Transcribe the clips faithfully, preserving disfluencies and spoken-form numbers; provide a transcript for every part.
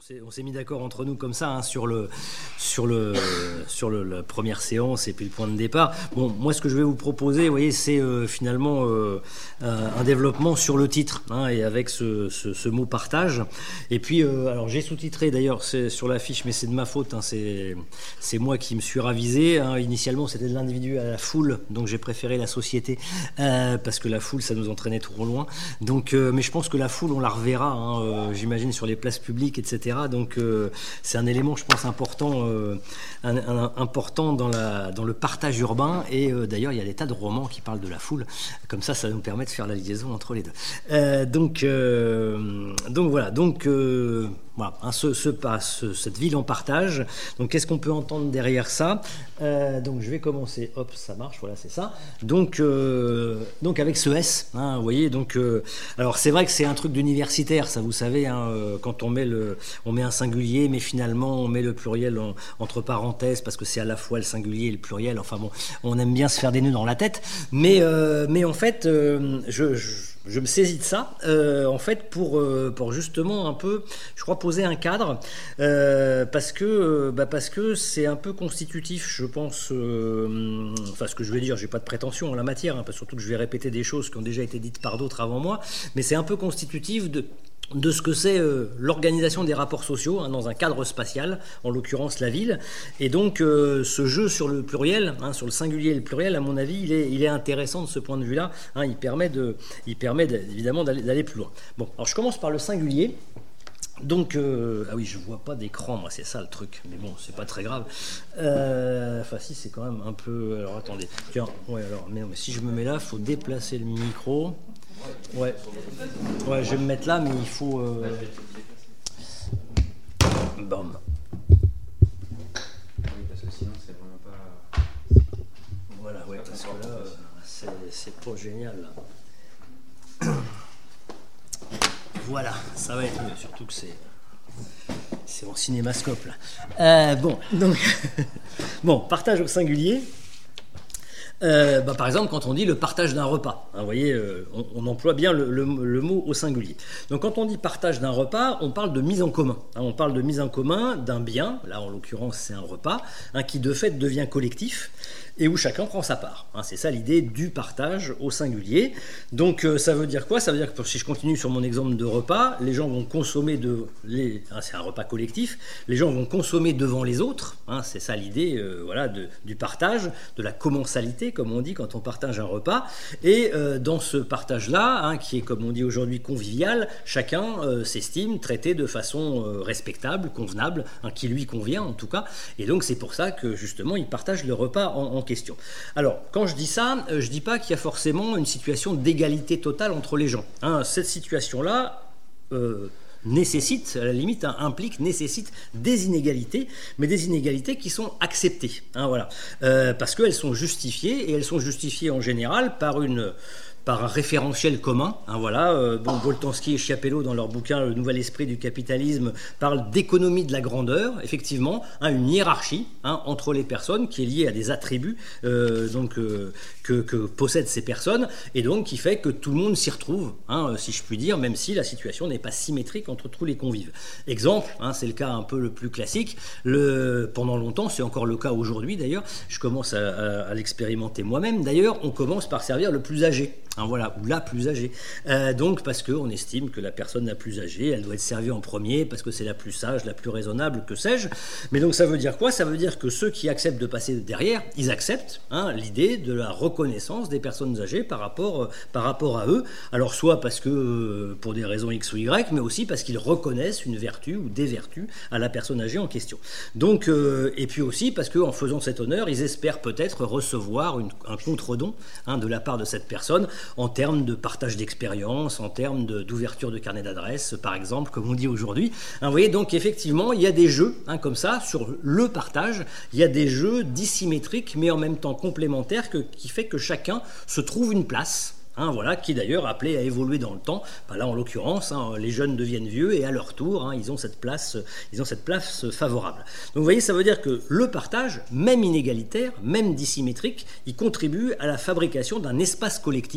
On s'est mis d'accord entre nous comme ça hein, sur, le, sur, le, sur le, la première séance et puis le point de départ. Bon, moi, ce que je vais vous proposer, vous voyez, c'est euh, finalement euh, un développement sur le titre hein, et avec ce, ce, ce mot partage. Et puis, euh, alors j'ai sous-titré d'ailleurs sur l'affiche, mais c'est de ma faute. Hein, c'est moi qui me suis ravisé. Hein. Initialement, c'était de l'individu à la foule, donc j'ai préféré la société euh, parce que la foule, ça nous entraînait trop loin. Donc, euh, mais je pense que la foule, on la reverra, hein, euh, j'imagine, sur les places publiques, et cetera. Donc euh, c'est un élément, je pense, important, euh, un, un, important dans, la, dans le partage urbain. Et euh, d'ailleurs, il y a des tas de romans qui parlent de la foule. Comme ça, ça nous permet de faire la liaison entre les deux. Euh, donc, euh, donc voilà. Donc euh, voilà, hein, ce, ce, ce, cette ville en partage. Donc qu'est-ce qu'on peut entendre derrière ça? euh, Donc je vais commencer. Hop, ça marche. Voilà, c'est ça. Donc, euh, donc avec ce S, hein, vous voyez. Donc, euh, alors c'est vrai que c'est un truc d'universitaire, ça, vous savez, hein, quand on met le on met un singulier, mais finalement on met le pluriel en, entre parenthèses parce que c'est à la fois le singulier et le pluriel. Enfin bon, on aime bien se faire des nœuds dans la tête, mais euh, mais en fait, euh, je, je Je me saisis de ça, euh, en fait, pour, euh, pour justement un peu, je crois, poser un cadre, euh, parce que euh, bah parce que c'est un peu constitutif, je pense, euh, enfin, ce que je vais dire, j'ai pas de prétention en la matière, hein, parce surtout que je vais répéter des choses qui ont déjà été dites par d'autres avant moi, mais c'est un peu constitutif de de ce que c'est euh, l'organisation des rapports sociaux hein, dans un cadre spatial, en l'occurrence la ville. Et donc euh, ce jeu sur le pluriel, hein, sur le singulier et le pluriel, à mon avis, il est, il est intéressant de ce point de vue-là. Hein, il permet, de, il permet de, évidemment d'aller plus loin. Bon, alors je commence par le singulier. Donc, euh, ah oui, je vois pas d'écran, moi, c'est ça le truc, mais bon, c'est pas très grave. Euh, enfin, si, c'est quand même un peu. Alors, attendez. Tiens, ouais, alors, mais, mais si je me mets là, il faut déplacer le micro. Ouais. Ouais, je vais me mettre là, mais il faut. Euh... Bam. Voilà, ouais, parce que là, c'est pas génial. Là. Voilà, ça va être mieux, surtout que c'est c'est en cinémascope là. Euh, bon, donc bon, partage au singulier. Euh, bah, par exemple, quand on dit le partage d'un repas, hein, vous voyez, euh, on, on emploie bien le, le, le mot au singulier. Donc, quand on dit partage d'un repas, on parle de mise en commun. Hein, on parle de mise en commun d'un bien, là en l'occurrence c'est un repas, hein, qui de fait devient collectif et où chacun prend sa part. Hein, c'est ça l'idée du partage au singulier. Donc, euh, ça veut dire quoi? Ça veut dire que si je continue sur mon exemple de repas, les gens vont consommer de, les, hein, c'est un repas collectif. Les gens vont consommer devant les autres. Hein, c'est ça l'idée, euh, voilà, de, du partage, de la commensalité, comme on dit quand on partage un repas. Et euh, dans ce partage-là, hein, qui est comme on dit aujourd'hui convivial, chacun euh, s'estime traité de façon euh, respectable, convenable, hein, qui lui convient en tout cas. Et donc, c'est pour ça que justement, il partage le repas en, en question. Alors, quand je dis ça, je ne dis pas qu'il y a forcément une situation d'égalité totale entre les gens. Hein, cette situation-là euh, nécessite, à la limite, hein, implique, nécessite des inégalités, mais des inégalités qui sont acceptées. Hein, voilà. euh, parce qu'elles sont justifiées, et elles sont justifiées en général par une... par un référentiel commun. Hein, voilà. euh, bon, Boltanski et Schiapello, dans leur bouquin « Le nouvel esprit du capitalisme », parlent d'économie de la grandeur, effectivement, hein, une hiérarchie hein, entre les personnes qui est liée à des attributs euh, donc, euh, que, que possèdent ces personnes, et donc qui fait que tout le monde s'y retrouve, hein, si je puis dire, même si la situation n'est pas symétrique entre tous les convives. Exemple, hein, c'est le cas un peu le plus classique, le, pendant longtemps, c'est encore le cas aujourd'hui d'ailleurs, je commence à, à, à l'expérimenter moi-même, d'ailleurs, on commence par servir le plus âgé. Hein, voilà, ou la plus âgée. Euh, donc, parce qu'on estime que la personne la plus âgée, elle doit être servie en premier, parce que c'est la plus sage, la plus raisonnable, que sais-je. Mais donc, ça veut dire quoi? Ça veut dire que ceux qui acceptent de passer derrière, ils acceptent hein, l'idée de la reconnaissance des personnes âgées par rapport, euh, par rapport à eux. Alors, soit parce que, euh, pour des raisons X ou Y, mais aussi parce qu'ils reconnaissent une vertu ou des vertus à la personne âgée en question. Donc, euh, et puis aussi parce qu'en faisant cet honneur, ils espèrent peut-être recevoir une, un contre-don hein, de la part de cette personne, en termes de partage d'expérience, en termes d'ouverture de, de carnet d'adresse, par exemple, comme on dit aujourd'hui. Hein, vous voyez, donc effectivement, il y a des jeux hein, comme ça, sur le partage, il y a des jeux dissymétriques, mais en même temps complémentaires, que, qui fait que chacun se trouve une place. Hein, voilà, qui d'ailleurs appelé à évoluer dans le temps. Ben là, en l'occurrence, hein, les jeunes deviennent vieux et à leur tour, hein, ils ont cette place, ils ont cette place favorable. Donc, vous voyez, ça veut dire que le partage, même inégalitaire, même dissymétrique, il contribue à la fabrication d'un espace collectif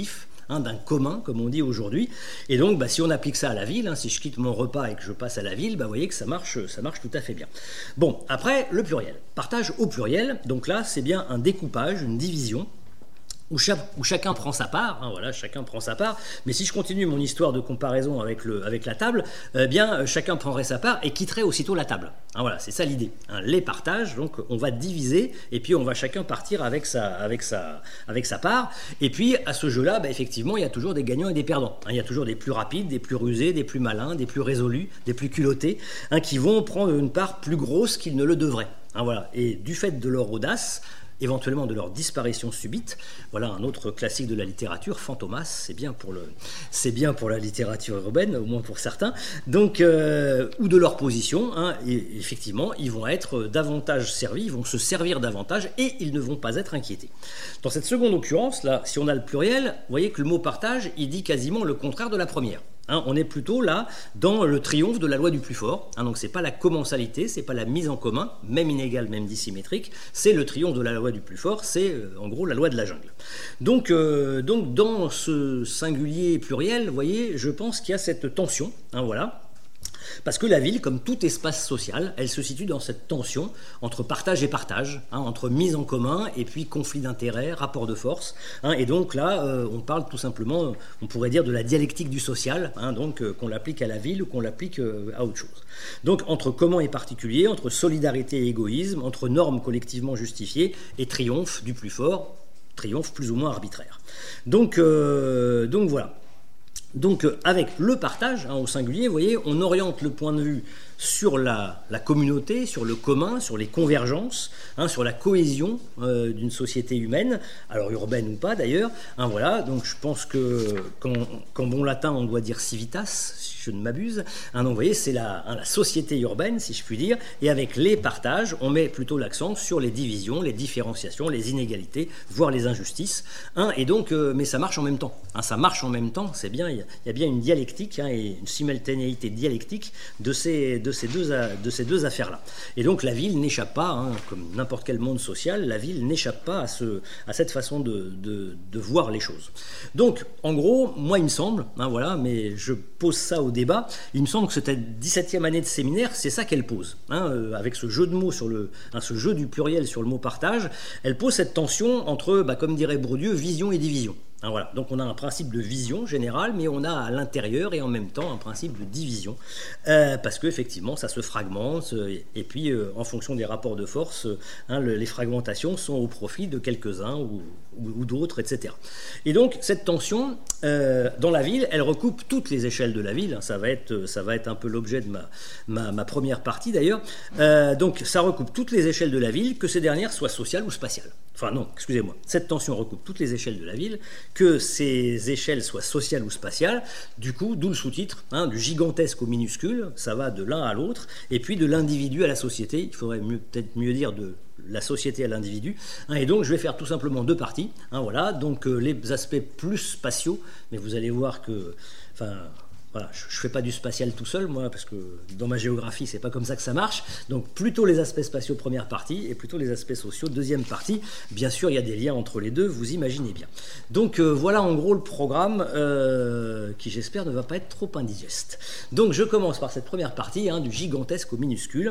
hein, d'un commun, comme on dit aujourd'hui. Et donc, bah, si on applique ça à la ville, hein, si je quitte mon repas et que je passe à la ville, bah, vous voyez que ça marche, ça marche tout à fait bien. Bon, après, le pluriel. Partage au pluriel, donc là, c'est bien un découpage, une division, Où, chaque, où chacun prend sa part, hein, voilà, chacun prend sa part. Mais si je continue mon histoire de comparaison avec, le, avec la table, eh bien, chacun prendrait sa part et quitterait aussitôt la table. Hein, voilà, c'est ça l'idée. Hein, les partages, donc on va diviser et puis on va chacun partir avec sa, avec sa, avec sa part. Et puis à ce jeu-là, bah, effectivement, il y a toujours des gagnants et des perdants. Hein, il y a toujours des plus rapides, des plus rusés, des plus malins, des plus résolus, des plus culottés, hein, qui vont prendre une part plus grosse qu'ils ne le devraient. Hein, voilà. Et du fait de leur audace, éventuellement de leur disparition subite. Voilà un autre classique de la littérature, Fantomas, c'est bien pour, le, c'est bien pour la littérature urbaine, au moins pour certains, donc, euh, ou de leur position, hein, et effectivement, ils vont être davantage servis, ils vont se servir davantage, et ils ne vont pas être inquiétés. Dans cette seconde occurrence, là, si on a le pluriel, vous voyez que le mot partage, il dit quasiment le contraire de la première. Hein, on est plutôt là dans le triomphe de la loi du plus fort. Hein, donc c'est pas la commensalité, c'est pas la mise en commun, même inégale, même dissymétrique. C'est le triomphe de la loi du plus fort. C'est euh, en gros la loi de la jungle. Donc, euh, donc dans ce singulier pluriel, vous voyez, je pense qu'il y a cette tension. Hein, voilà. Parce que la ville, comme tout espace social, elle se situe dans cette tension entre partage et partage, hein, entre mise en commun et puis conflit d'intérêts, rapport de force. Hein, et donc là, euh, on parle tout simplement, on pourrait dire de la dialectique du social, hein, donc euh, qu'on l'applique à la ville ou qu'on l'applique euh, à autre chose. Donc entre commun et particulier, entre solidarité et égoïsme, entre normes collectivement justifiées et triomphe du plus fort, triomphe plus ou moins arbitraire. Donc, euh, donc voilà. Donc avec le partage, hein, au singulier, vous voyez, on oriente le point de vue sur la, la communauté, sur le commun, sur les convergences, hein, sur la cohésion euh, d'une société humaine, alors urbaine ou pas d'ailleurs. Hein, voilà, donc je pense que qu'en bon latin on doit dire civitas, si je ne m'abuse. Hein, donc vous voyez, c'est la, hein, la société urbaine, si je puis dire, et avec les partages, on met plutôt l'accent sur les divisions, les différenciations, les inégalités, voire les injustices. Hein, et donc, euh, mais ça marche en même temps. Hein, ça marche en même temps, c'est bien, il y, y a bien une dialectique, hein, et une simultanéité dialectique de ces, de ces deux, de ces deux affaires-là. Et donc la ville n'échappe pas, hein, comme n'importe quel monde social, la ville n'échappe pas à, ce, à cette façon de, de, de voir les choses. Donc, en gros, moi il me semble, hein, voilà, mais je pose ça au débat, il me semble que cette dix-septième année de séminaire, c'est ça qu'elle pose, hein, euh, avec ce jeu de mots sur le, hein, ce jeu du pluriel sur le mot partage, elle pose cette tension entre, bah, comme dirait Bourdieu, vision et division. Hein, voilà. Donc on a un principe de vision générale, mais on a à l'intérieur et en même temps un principe de division, euh, parce qu'effectivement ça se fragmente, et, et puis euh, en fonction des rapports de force, euh, hein, le, les fragmentations sont au profit de quelques-uns ou, ou, ou d'autres, et cetera. Et donc cette tension, euh, dans la ville, elle recoupe toutes les échelles de la ville, hein, ça va être, ça va être un peu l'objet de ma, ma, ma première partie d'ailleurs, euh, donc ça recoupe toutes les échelles de la ville, que ces dernières soient sociales ou spatiales. Enfin non, excusez-moi, cette tension recoupe toutes les échelles de la ville, que ces échelles soient sociales ou spatiales, du coup, d'où le sous-titre, hein, du gigantesque au minuscule, ça va de l'un à l'autre, et puis de l'individu à la société, il faudrait mieux, peut-être mieux dire de la société à l'individu, hein, et donc je vais faire tout simplement deux parties, hein, voilà, donc euh, les aspects plus spatiaux, mais vous allez voir que, enfin... Voilà, je ne fais pas du spatial tout seul, moi, parce que dans ma géographie, c'est pas comme ça que ça marche. Donc, plutôt les aspects spatiaux, première partie, et plutôt les aspects sociaux, deuxième partie. Bien sûr, il y a des liens entre les deux, vous imaginez bien. Donc, euh, voilà en gros le programme euh, qui, j'espère, ne va pas être trop indigeste. Donc, je commence par cette première partie, hein, du gigantesque au minuscule.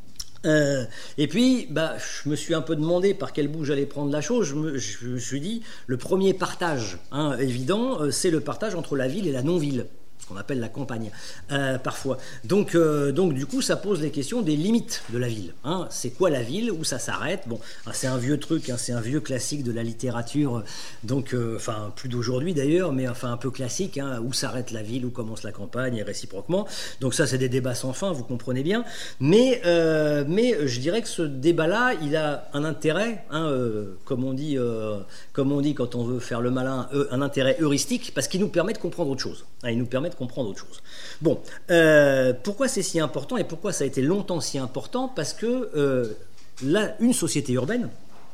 Euh, et puis, bah, je me suis un peu demandé par quel bout j'allais prendre la chose. Je me, je me suis dit, le premier partage, hein, évident, euh, c'est le partage entre la ville et la non-ville. On appelle la campagne, euh, parfois. Donc, euh, donc, du coup, ça pose les questions des limites de la ville. Hein. C'est quoi la ville? Où ça s'arrête? Bon, hein, c'est un vieux truc, hein, c'est un vieux classique de la littérature, donc, euh, enfin, plus d'aujourd'hui d'ailleurs, mais enfin un peu classique, hein, où s'arrête la ville, où commence la campagne, et réciproquement. Donc ça, c'est des débats sans fin, vous comprenez bien. Mais, euh, mais je dirais que ce débat-là, il a un intérêt, hein, euh, comme, on dit, euh, comme on dit quand on veut faire le malin, euh, un intérêt heuristique, parce qu'il nous permet de comprendre autre chose. Hein, il nous permet de comprendre autre chose. Bon, euh, pourquoi c'est si important et pourquoi ça a été longtemps si important? Parce que euh, là, une société urbaine,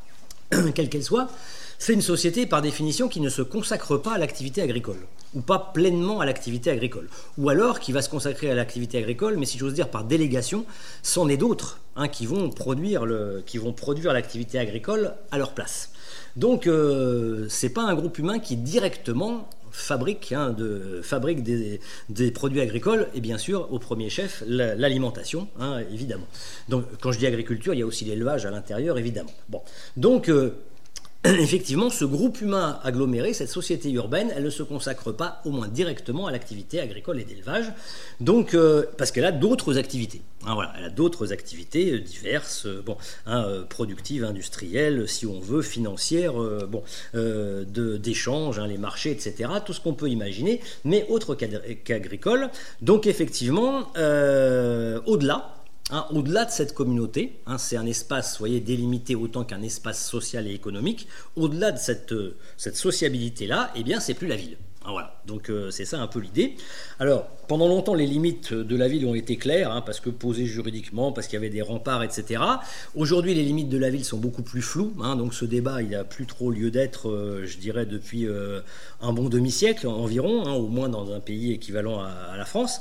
quelle qu'elle soit, c'est une société par définition qui ne se consacre pas à l'activité agricole, ou pas pleinement à l'activité agricole, ou alors qui va se consacrer à l'activité agricole, mais si j'ose dire par délégation, c'en est d'autres, hein, qui vont produire le, qui vont produire l'activité agricole à leur place. Donc, euh, c'est pas un groupe humain qui directement fabrique, hein, de, fabrique des, des produits agricoles, et bien sûr, au premier chef, l'alimentation, hein, évidemment. Donc, quand je dis agriculture, il y a aussi l'élevage à l'intérieur, évidemment. Bon. Donc, euh, effectivement, ce groupe humain aggloméré, cette société urbaine, elle ne se consacre pas, au moins directement, à l'activité agricole et d'élevage, donc euh, parce qu'elle a d'autres activités. Hein, voilà, elle a d'autres activités euh, diverses, euh, bon, hein, euh, productives, industrielles, si on veut, financières, euh, bon, euh, d'échanges, hein, les marchés, et cetera. Tout ce qu'on peut imaginer, mais autre qu'agricole. Donc effectivement, euh, au-delà. Hein, au-delà de cette communauté, hein, c'est un espace, voyez, délimité autant qu'un espace social et économique. Au-delà de cette, euh, cette sociabilité-là, eh bien, c'est plus la ville. Hein, voilà. Donc euh, c'est ça un peu l'idée. Alors, pendant longtemps, les limites de la ville ont été claires, hein, parce que posées juridiquement, parce qu'il y avait des remparts, et cetera. Aujourd'hui, les limites de la ville sont beaucoup plus floues. Hein, donc ce débat, il n'a plus trop lieu d'être, euh, je dirais, depuis euh, un bon demi-siècle environ, hein, au moins dans un pays équivalent à, à la France.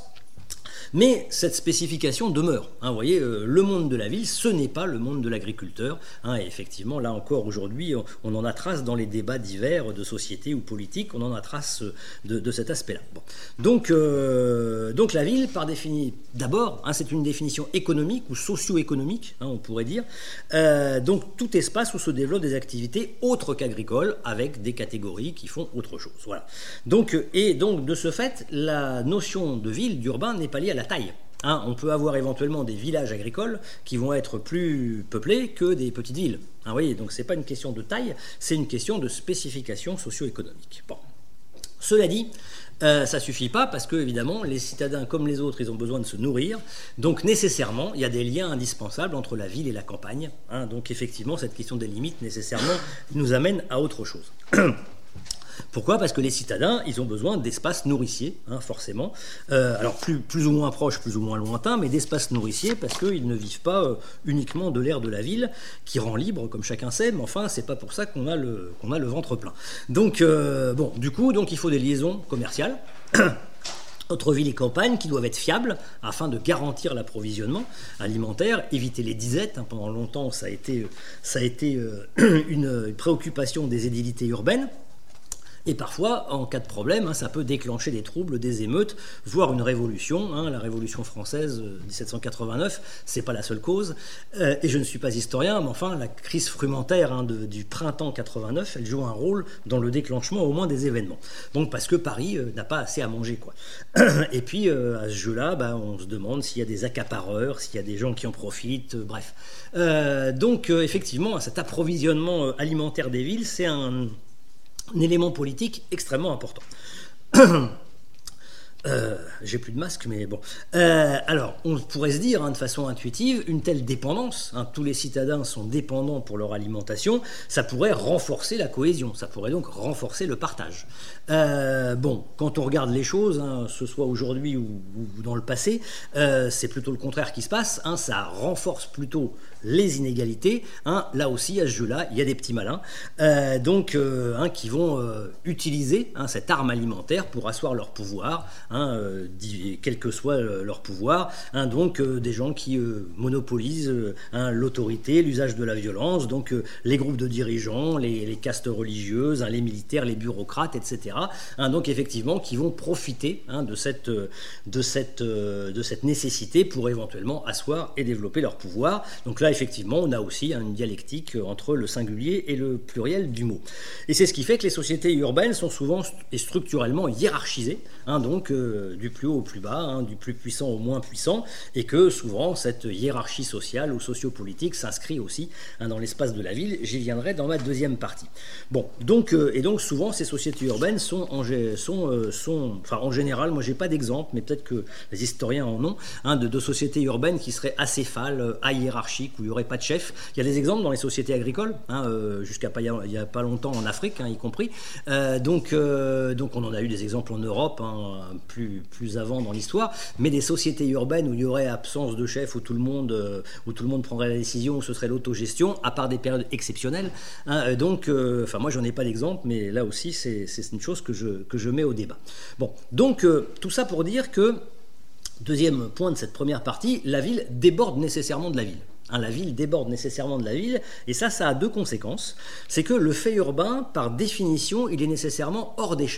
Mais cette spécification demeure. Hein, vous voyez, euh, le monde de la ville, ce n'est pas le monde de l'agriculteur. Hein, et effectivement, là encore, aujourd'hui, on, on en a trace dans les débats divers de société ou politique, on en a trace de, de cet aspect-là. Bon. Donc, euh, donc la ville, par définition, d'abord, hein, c'est une définition économique ou socio-économique, hein, on pourrait dire. Euh, donc tout espace où se développent des activités autres qu'agricoles, avec des catégories qui font autre chose. Voilà. Donc, et donc, de ce fait, la notion de ville, d'urbain, n'est pas liée à la taille. Hein, on peut avoir éventuellement des villages agricoles qui vont être plus peuplés que des petites villes. Hein, vous voyez, donc c'est pas une question de taille, c'est une question de spécification socio-économique. Bon. Cela dit, euh, ça suffit pas parce que évidemment les citadins comme les autres, ils ont besoin de se nourrir. Donc nécessairement, il y a des liens indispensables entre la ville et la campagne. Hein, donc effectivement, cette question des limites nécessairement nous amène à autre chose. Pourquoi ? Parce que les citadins, ils ont besoin d'espaces nourriciers, hein, forcément. Euh, alors plus, plus ou moins proches, plus ou moins lointains, mais d'espaces nourriciers parce qu'ils ne vivent pas euh, uniquement de l'air de la ville, qui rend libre, comme chacun sait, mais enfin, c'est pas pour ça qu'on a le, qu'on a le ventre plein. Donc, euh, bon, du coup, donc, il faut des liaisons commerciales entre ville et campagne qui doivent être fiables afin de garantir l'approvisionnement alimentaire, éviter les disettes. Hein, pendant longtemps, ça a été, ça a été euh, une, une préoccupation des édilités urbaines. Et parfois, en cas de problème, hein, ça peut déclencher des troubles, des émeutes, voire une révolution. Hein, la Révolution française euh, dix-sept cent quatre-vingt-neuf, c'est pas la seule cause. Euh, et je ne suis pas historien, mais enfin, la crise frumentaire hein, de, du printemps quatre-vingt-neuf, elle joue un rôle dans le déclenchement au moins des événements. Donc parce que Paris euh, n'a pas assez à manger, quoi. Et puis euh, à ce jeu-là, bah, on se demande s'il y a des accapareurs, s'il y a des gens qui en profitent, euh, bref. Euh, donc euh, effectivement, cet approvisionnement euh, alimentaire des villes, c'est un un élément politique extrêmement important. Euh, j'ai plus de masque, mais bon. Euh, alors, on pourrait se dire, hein, de façon intuitive, une telle dépendance, hein, tous les citadins sont dépendants pour leur alimentation, ça pourrait renforcer la cohésion, ça pourrait donc renforcer le partage. Euh, bon, quand on regarde les choses, hein, ce soit aujourd'hui ou, ou dans le passé, euh, c'est plutôt le contraire qui se passe, hein, ça renforce plutôt les inégalités. Hein, là aussi, à ce jeu-là, il y a des petits malins, euh, donc, euh, hein, qui vont euh, utiliser hein, cette arme alimentaire pour asseoir leur pouvoir, hein, euh, quel que soit leur pouvoir. Hein, donc, euh, des gens qui euh, monopolisent euh, hein, l'autorité, l'usage de la violence, donc euh, les groupes de dirigeants, les, les castes religieuses, hein, les militaires, les bureaucrates, et cetera. Hein, donc, effectivement, qui vont profiter hein, de, cette, de, cette, de cette nécessité pour éventuellement asseoir et développer leur pouvoir. Donc là, effectivement, on a aussi une dialectique entre le singulier et le pluriel du mot. Et c'est ce qui fait que les sociétés urbaines sont souvent et structurellement hiérarchisées, hein, donc euh, du plus haut au plus bas, hein, du plus puissant au moins puissant, et que souvent cette hiérarchie sociale ou sociopolitique s'inscrit aussi hein, dans l'espace de la ville. J'y viendrai dans ma deuxième partie. Bon, donc, euh, et donc souvent ces sociétés urbaines sont en, sont, euh, sont, enfin, en général, moi j'ai pas d'exemple, mais peut-être que les historiens en ont, hein, de, de sociétés urbaines qui seraient acéphales, ahiérarchiques, où il n'y aurait pas de chef. Il y a des exemples dans les sociétés agricoles, hein, euh, jusqu'à pas, il n'y a, a pas longtemps en Afrique, hein, y compris. Euh, donc, euh, donc on en a eu des exemples en Europe, hein, plus, plus avant dans l'histoire, mais des sociétés urbaines où il y aurait absence de chef, où tout le monde, euh, où tout le monde prendrait la décision, où ce serait l'autogestion, à part des périodes exceptionnelles. Hein, donc, euh, enfin moi j'en ai pas d'exemple, mais là aussi c'est, c'est une chose que je, que je mets au débat. Bon, donc euh, tout ça pour dire que, deuxième point de cette première partie, la ville déborde nécessairement de la ville. Hein, la ville déborde nécessairement de la ville, et ça, ça a deux conséquences. C'est que le fait urbain, par définition, il est nécessairement hors d'échelle.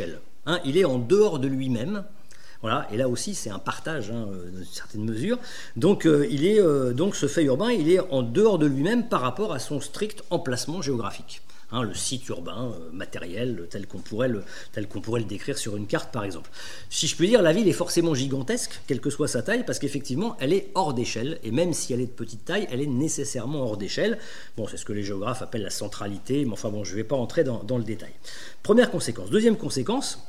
hein, il est en dehors de lui-même. Voilà, et là aussi c'est un partage hein, dans une certaine mesure. Donc, euh, il est, euh, donc ce fait urbain, il est en dehors de lui-même par rapport à son strict emplacement géographique. Hein, le site urbain, euh, matériel, tel qu'on pourrait, le, tel qu'on pourrait le décrire sur une carte par exemple. Si je puis dire, la ville est forcément gigantesque, quelle que soit sa taille, parce qu'effectivement elle est hors d'échelle, et même si elle est de petite taille, elle est nécessairement hors d'échelle. Bon, c'est ce que les géographes appellent la centralité, mais enfin bon, je ne vais pas entrer dans, dans le détail. Première conséquence. Deuxième conséquence,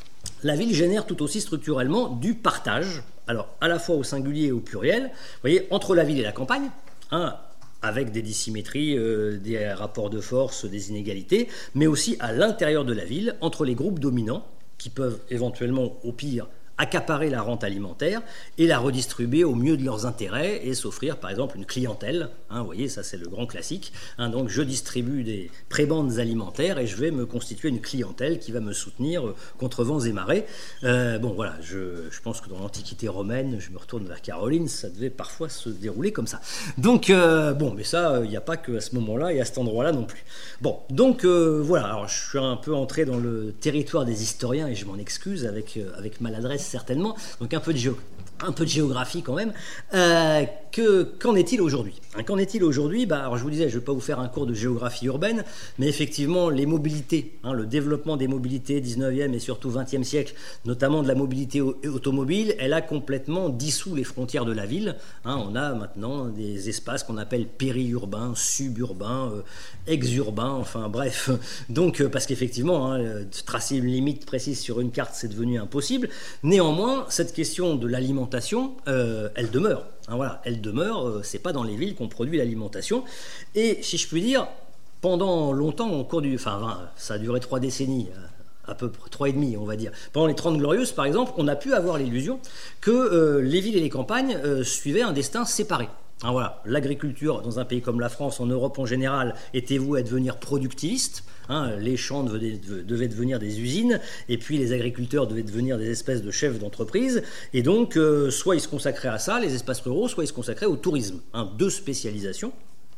la ville génère tout aussi structurellement du partage, alors à la fois au singulier et au pluriel, vous voyez, entre la ville et la campagne, hein, avec des dissymétries, euh, des rapports de force, des inégalités, mais aussi à l'intérieur de la ville, entre les groupes dominants, qui peuvent éventuellement, au pire, accaparer la rente alimentaire et la redistribuer au mieux de leurs intérêts et s'offrir par exemple une clientèle. Hein, vous voyez, ça c'est le grand classique. Hein, donc je distribue des prébendes alimentaires et je vais me constituer une clientèle qui va me soutenir euh, contre vents et marées. Euh, bon voilà, je, je pense que dans l'Antiquité romaine, je me retourne vers Caroline, ça devait parfois se dérouler comme ça. Donc euh, bon, mais ça, il n'y a pas qu'à ce moment-là et à cet endroit-là non plus. Bon, donc euh, voilà, alors je suis un peu entré dans le territoire des historiens et je m'en excuse avec, euh, avec maladresse certainement, donc un peu de, géo un peu de géographie quand même. Euh, que, qu'en est-il aujourd'hui hein, Qu'en est-il aujourd'hui bah, alors je vous disais, je ne vais pas vous faire un cours de géographie urbaine, mais effectivement les mobilités, hein, le développement des mobilités dix-neuvième et surtout vingtième siècle, notamment de la mobilité automobile, elle a complètement dissous les frontières de la ville. Hein, on a maintenant des espaces qu'on appelle périurbains, suburbains, euh, exurbains, enfin bref. Donc euh, parce qu'effectivement, hein, tracer une limite précise sur une carte, c'est devenu impossible. Néanmoins, cette question de l'alimentation, euh, elle demeure. Hein, voilà, elle demeure. Euh, c'est pas dans les villes qu'on produit l'alimentation. Et si je puis dire, pendant longtemps, au cours du, enfin, ça a duré trois décennies. À peu près trois et demi, on va dire. Pendant les Trente Glorieuses, par exemple, on a pu avoir l'illusion que euh, les villes et les campagnes euh, suivaient un destin séparé. Alors voilà, l'agriculture dans un pays comme la France, en Europe en général, était vouée à devenir productiviste. Hein, les champs devaient, devaient devenir des usines, et puis les agriculteurs devaient devenir des espèces de chefs d'entreprise. Et donc, euh, soit ils se consacraient à ça, les espaces ruraux, soit ils se consacraient au tourisme. Hein, deux spécialisations.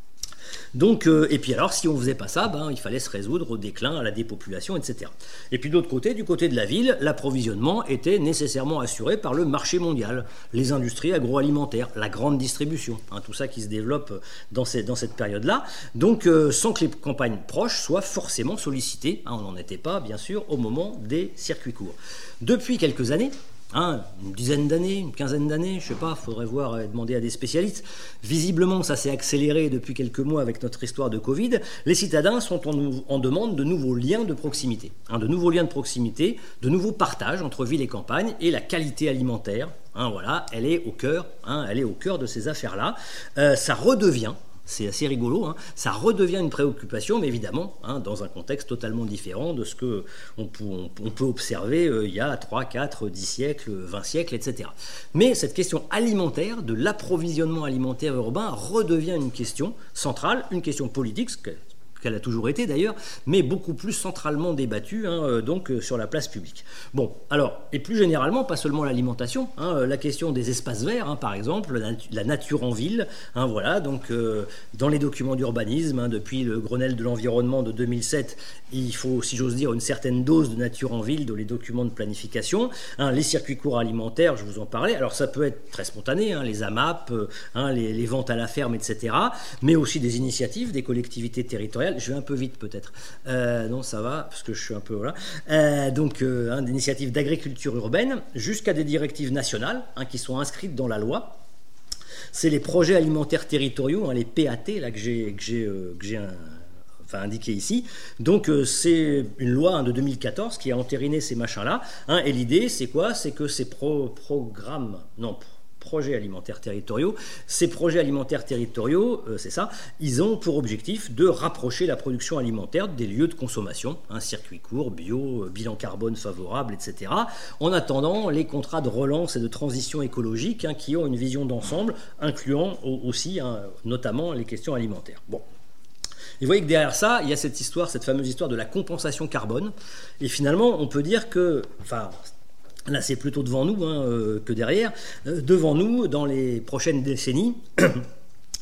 Donc, euh, et puis alors, si on ne faisait pas ça, ben, il fallait se résoudre au déclin, à la dépopulation, et cetera. Et puis d'autre côté, du côté de la ville, l'approvisionnement était nécessairement assuré par le marché mondial, les industries agroalimentaires, la grande distribution, hein, tout ça qui se développe dans, ces, dans cette période-là. Donc, euh, sans que les campagnes proches soient forcément sollicitées, hein, on n'en était pas, bien sûr, au moment des circuits courts. Depuis quelques années, Hein, une dizaine d'années, une quinzaine d'années, je ne sais pas, il faudrait voir et demander à des spécialistes. Visiblement, ça s'est accéléré depuis quelques mois avec notre histoire de Covid. Les citadins sont en, en demande de nouveaux liens de proximité. Hein, de nouveaux liens de proximité, de nouveaux partages entre ville et campagne et la qualité alimentaire. Hein, voilà, elle est au cœur, hein, elle est au cœur de ces affaires-là. Euh, ça redevient... C'est assez rigolo, hein. Ça redevient une préoccupation, mais évidemment, hein, dans un contexte totalement différent de ce qu'on on, on peut observer euh, il y a trois, quatre, dix siècles, vingt siècles, et cetera. Mais cette question alimentaire, de l'approvisionnement alimentaire urbain, redevient une question centrale, une question politique, ce que, qu'elle a toujours été d'ailleurs, mais beaucoup plus centralement débattue hein, euh, donc euh, sur la place publique. Bon, alors, et plus généralement, pas seulement l'alimentation, hein, euh, la question des espaces verts, hein, par exemple, la, la nature en ville, hein, voilà, donc euh, dans les documents d'urbanisme, hein, depuis le Grenelle de l'environnement de deux mille sept, il faut, si j'ose dire, une certaine dose de nature en ville dans les documents de planification, hein, les circuits courts alimentaires, je vous en parlais, alors ça peut être très spontané, hein, les A M A P, euh, hein, les, les ventes à la ferme, et cetera, mais aussi des initiatives, des collectivités territoriales. Je vais un peu vite peut-être. Euh, non, ça va, parce que je suis un peu... Voilà. Euh, donc, euh, hein, des initiatives d'agriculture urbaine, jusqu'à des directives nationales hein, qui sont inscrites dans la loi. C'est les projets alimentaires territoriaux, hein, les P A T, là, que j'ai euh, euh, enfin, indiqué ici. Donc, euh, c'est une loi hein, de deux mille quatorze qui a entériné ces machins-là. Hein, et l'idée, c'est quoi? C'est que ces pro programmes... Non, projets alimentaires territoriaux. Ces projets alimentaires territoriaux, euh, c'est ça, ils ont pour objectif de rapprocher la production alimentaire des lieux de consommation, un hein, circuit court, bio, euh, bilan carbone favorable, et cetera. En attendant les contrats de relance et de transition écologique hein, qui ont une vision d'ensemble, incluant aussi hein, notamment les questions alimentaires. Bon. Et vous voyez que derrière ça, il y a cette histoire, cette fameuse histoire de la compensation carbone. Et finalement, on peut dire que, enfin, là, c'est plutôt devant nous hein, euh, que derrière. Euh, devant nous, dans les prochaines décennies,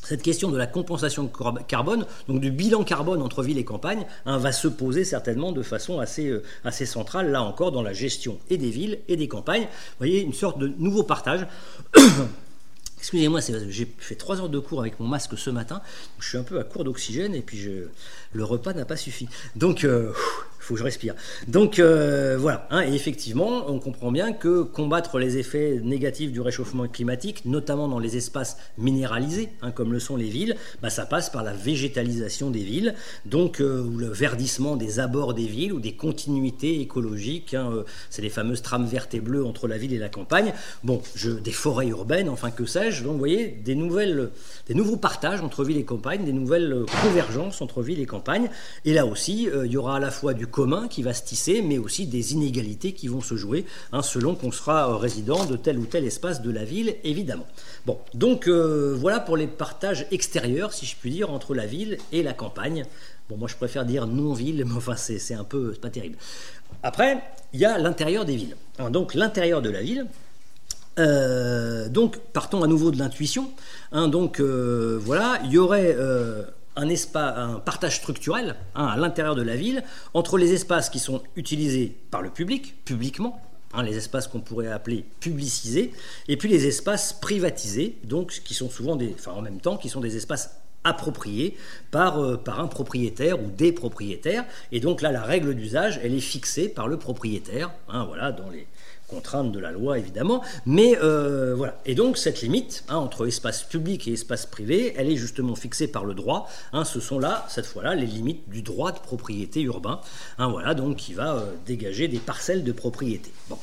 cette question de la compensation de carbone, donc du bilan carbone entre ville et campagne, hein, va se poser certainement de façon assez, euh, assez centrale, là encore, dans la gestion et des villes et des campagnes. Vous voyez, une sorte de nouveau partage. Excusez-moi, j'ai fait trois heures de cours avec mon masque ce matin, je suis un peu à court d'oxygène et puis je, le repas n'a pas suffi. Donc, euh, il faut que je respire. Donc euh, voilà, hein, et effectivement, on comprend bien que combattre les effets négatifs du réchauffement climatique, notamment dans les espaces minéralisés, hein, comme le sont les villes, bah, ça passe par la végétalisation des villes, donc euh, ou le verdissement des abords des villes ou des continuités écologiques. Hein, euh, c'est les fameuses trames vertes et bleues entre la ville et la campagne. Bon, je, des forêts urbaines, enfin que sais-je. Donc vous voyez, des, nouvelles, des nouveaux partages entre ville et campagne, des nouvelles convergences entre ville et campagne. Et là aussi, euh, il y aura à la fois du commun qui va se tisser, mais aussi des inégalités qui vont se jouer, hein, selon qu'on sera résident de tel ou tel espace de la ville, évidemment. Bon, donc euh, voilà pour les partages extérieurs, si je puis dire, entre la ville et la campagne. Bon, moi je préfère dire non-ville, mais enfin c'est un peu, c'est pas terrible. Après, il y a l'intérieur des villes. Hein, donc l'intérieur de la ville, euh, donc partons à nouveau de l'intuition. Hein, donc euh, voilà, il y aurait... Euh, Un, espace, un partage structurel, hein, à l'intérieur de la ville entre les espaces qui sont utilisés par le public, publiquement, hein, les espaces qu'on pourrait appeler publicisés, et puis les espaces privatisés, donc qui sont souvent des, enfin en même temps, qui sont des espaces appropriés par, euh, par un propriétaire ou des propriétaires. Et donc là, la règle d'usage, elle est fixée par le propriétaire, hein, voilà, dans les contraintes de la loi évidemment, mais euh, voilà. Et donc cette limite, hein, entre espace public et espace privé, elle est justement fixée par le droit. Hein, ce sont là, cette fois-là, les limites du droit de propriété urbain, hein, voilà, donc qui va euh, dégager des parcelles de propriété. Bon.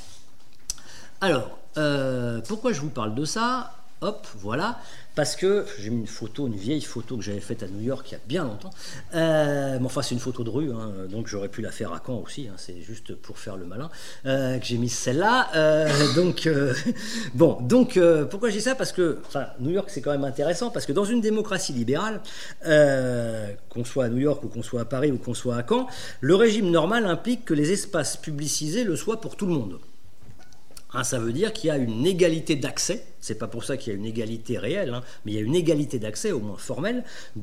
Alors, euh, pourquoi je vous parle de ça ? Hop, voilà, parce que j'ai mis une photo, une vieille photo que j'avais faite à New York il y a bien longtemps. Euh, mais enfin, c'est une photo de rue, hein, donc j'aurais pu la faire à Caen aussi, hein, c'est juste pour faire le malin, euh, que j'ai mis celle-là. Euh, donc, euh, bon, donc euh, pourquoi je dis ça ? Parce que, enfin, New York, c'est quand même intéressant, parce que dans une démocratie libérale, euh, qu'on soit à New York ou qu'on soit à Paris ou qu'on soit à Caen, le régime normal implique que les espaces publicisés le soient pour tout le monde. Hein, ça veut dire qu'il y a une égalité d'accès, c'est pas pour ça qu'il y a une égalité réelle, hein, mais il y a une égalité d'accès, au moins formelle,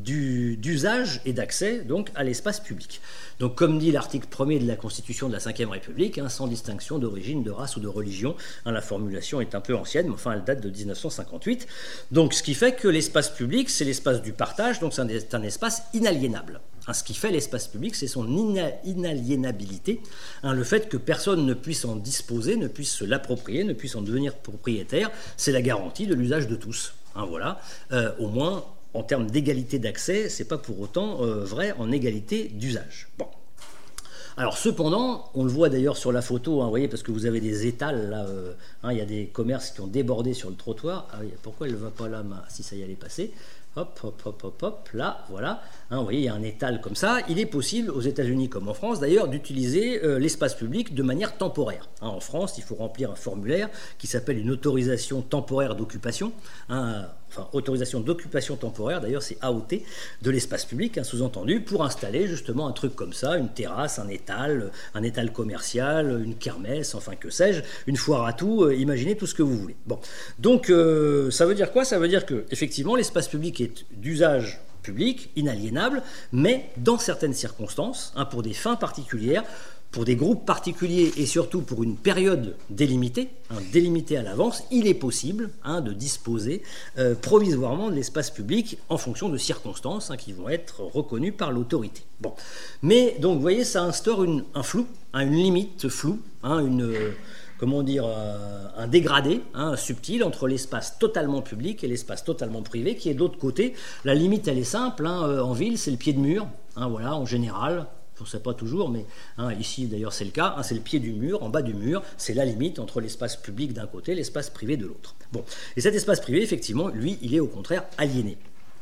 d'usage et d'accès donc à l'espace public. Donc comme dit l'article premier de la Constitution de la cinquième République, hein, sans distinction d'origine, de race ou de religion, hein, la formulation est un peu ancienne, mais enfin elle date de mille neuf cent cinquante-huit, donc ce qui fait que l'espace public, c'est l'espace du partage, donc c'est un, un espace inaliénable. Hein, ce qui fait l'espace public, c'est son ina inaliénabilité, hein, le fait que personne ne puisse en disposer, ne puisse se l'approprier, ne puisse en devenir propriétaire, c'est la garantie de l'usage de tous. Hein, voilà, euh, au moins en termes d'égalité d'accès, c'est pas pour autant euh, vrai en égalité d'usage. Bon. Alors cependant, on le voit d'ailleurs sur la photo, hein, vous voyez, parce que vous avez des étals là, euh, hein, il y a des commerces qui ont débordé sur le trottoir. Ah oui, pourquoi elle ne va pas là, ma... si ça y allait passer. Hop, hop, hop, hop, hop, là, voilà. Hein, vous voyez, il y a un étal comme ça. Il est possible, aux États-Unis comme en France, d'ailleurs, d'utiliser euh, l'espace public de manière temporaire. Hein, en France, il faut remplir un formulaire qui s'appelle une autorisation temporaire d'occupation. Hein, enfin, autorisation d'occupation temporaire, d'ailleurs, c'est A O T, de l'espace public, hein, sous-entendu, pour installer justement un truc comme ça, une terrasse, un étal, un étal commercial, une kermesse, enfin, que sais-je, une foire à tout, euh, imaginez tout ce que vous voulez. Bon, donc, euh, ça veut dire quoi ? Ça veut dire que, effectivement, l'espace public est d'usage public, inaliénable, mais dans certaines circonstances, hein, pour des fins particulières, pour des groupes particuliers et surtout pour une période délimitée, hein, délimitée à l'avance, il est possible, hein, de disposer euh, provisoirement de l'espace public en fonction de circonstances, hein, qui vont être reconnues par l'autorité. Bon. Mais donc vous voyez, ça instaure une, un flou, hein, une limite floue, hein, une... Euh, comment dire, euh, un dégradé, hein, subtil entre l'espace totalement public et l'espace totalement privé, qui est de l'autre côté. La limite, elle est simple, hein, euh, en ville, c'est le pied de mur, hein, voilà, en général. On ne sait pas toujours, mais hein, ici d'ailleurs c'est le cas, hein, c'est le pied du mur, en bas du mur, c'est la limite entre l'espace public d'un côté et l'espace privé de l'autre. Bon. Et cet espace privé, effectivement, lui, il est au contraire aliéné.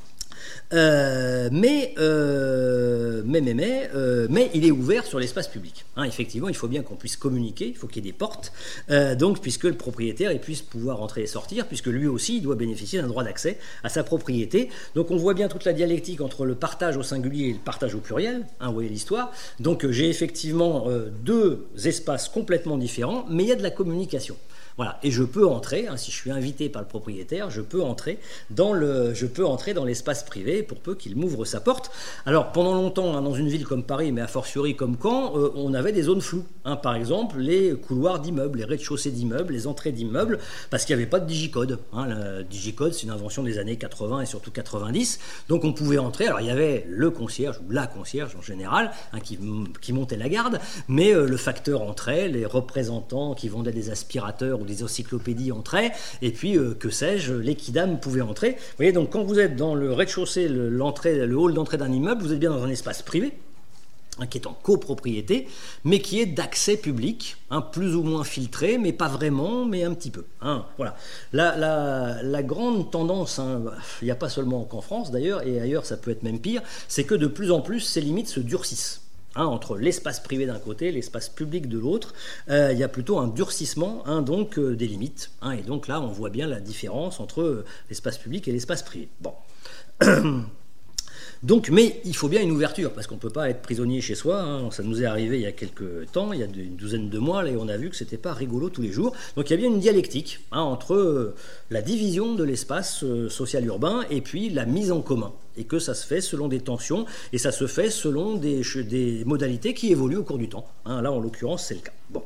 Euh, mais, euh, mais, mais, mais, euh, mais il est ouvert sur l'espace public. Hein, effectivement, il faut bien qu'on puisse communiquer, il faut qu'il y ait des portes, euh, donc puisque le propriétaire il puisse pouvoir entrer et sortir, puisque lui aussi il doit bénéficier d'un droit d'accès à sa propriété. Donc on voit bien toute la dialectique entre le partage au singulier et le partage au pluriel. Hein, vous voyez l'histoire. Donc euh, j'ai effectivement euh, deux espaces complètement différents, mais il y a de la communication. Voilà, et je peux entrer, hein, si je suis invité par le propriétaire, je peux entrer dans le, je peux entrer dans l'espace privé pour peu qu'il m'ouvre sa porte. Alors pendant longtemps, hein, dans une ville comme Paris, mais a fortiori comme Caen, euh, on avait des zones floues. Hein, par exemple, les couloirs d'immeubles, les rez-de-chaussée d'immeubles, les entrées d'immeubles, parce qu'il n'y avait pas de digicode. Hein, le digicode, c'est une invention des années quatre-vingts et surtout quatre-vingt-dix. Donc on pouvait entrer. Alors il y avait le concierge ou la concierge en général, hein, qui, qui montait la garde, mais euh, le facteur entrait, les représentants qui vendaient des aspirateurs ou des encyclopédies entraient, et puis, euh, que sais-je, les kidams pouvaient entrer. Vous voyez, donc quand vous êtes dans le rez-de-chaussée, le, l'entrée, le hall d'entrée d'un immeuble, vous êtes bien dans un espace privé, hein, qui est en copropriété, mais qui est d'accès public, hein, plus ou moins filtré, mais pas vraiment, mais un petit peu. Hein, voilà. La, la, la grande tendance, hein, il n'y a pas seulement qu'en France d'ailleurs, et ailleurs ça peut être même pire, c'est que de plus en plus ces limites se durcissent. Hein, entre l'espace privé d'un côté, l'espace public de l'autre, euh, il y a plutôt un durcissement, hein, donc euh, des limites. Hein, et donc là, on voit bien la différence entre euh, l'espace public et l'espace privé. Bon. Donc, mais il faut bien une ouverture, parce qu'on ne peut pas être prisonnier chez soi. Hein. Ça nous est arrivé il y a quelques temps, il y a une douzaine de mois, là, et on a vu que ce n'était pas rigolo tous les jours. Donc il y a bien une dialectique, hein, entre euh, la division de l'espace euh, social urbain et puis la mise en commun. Et que ça se fait selon des tensions, et ça se fait selon des, des modalités qui évoluent au cours du temps. Hein, là, en l'occurrence, c'est le cas. Bon.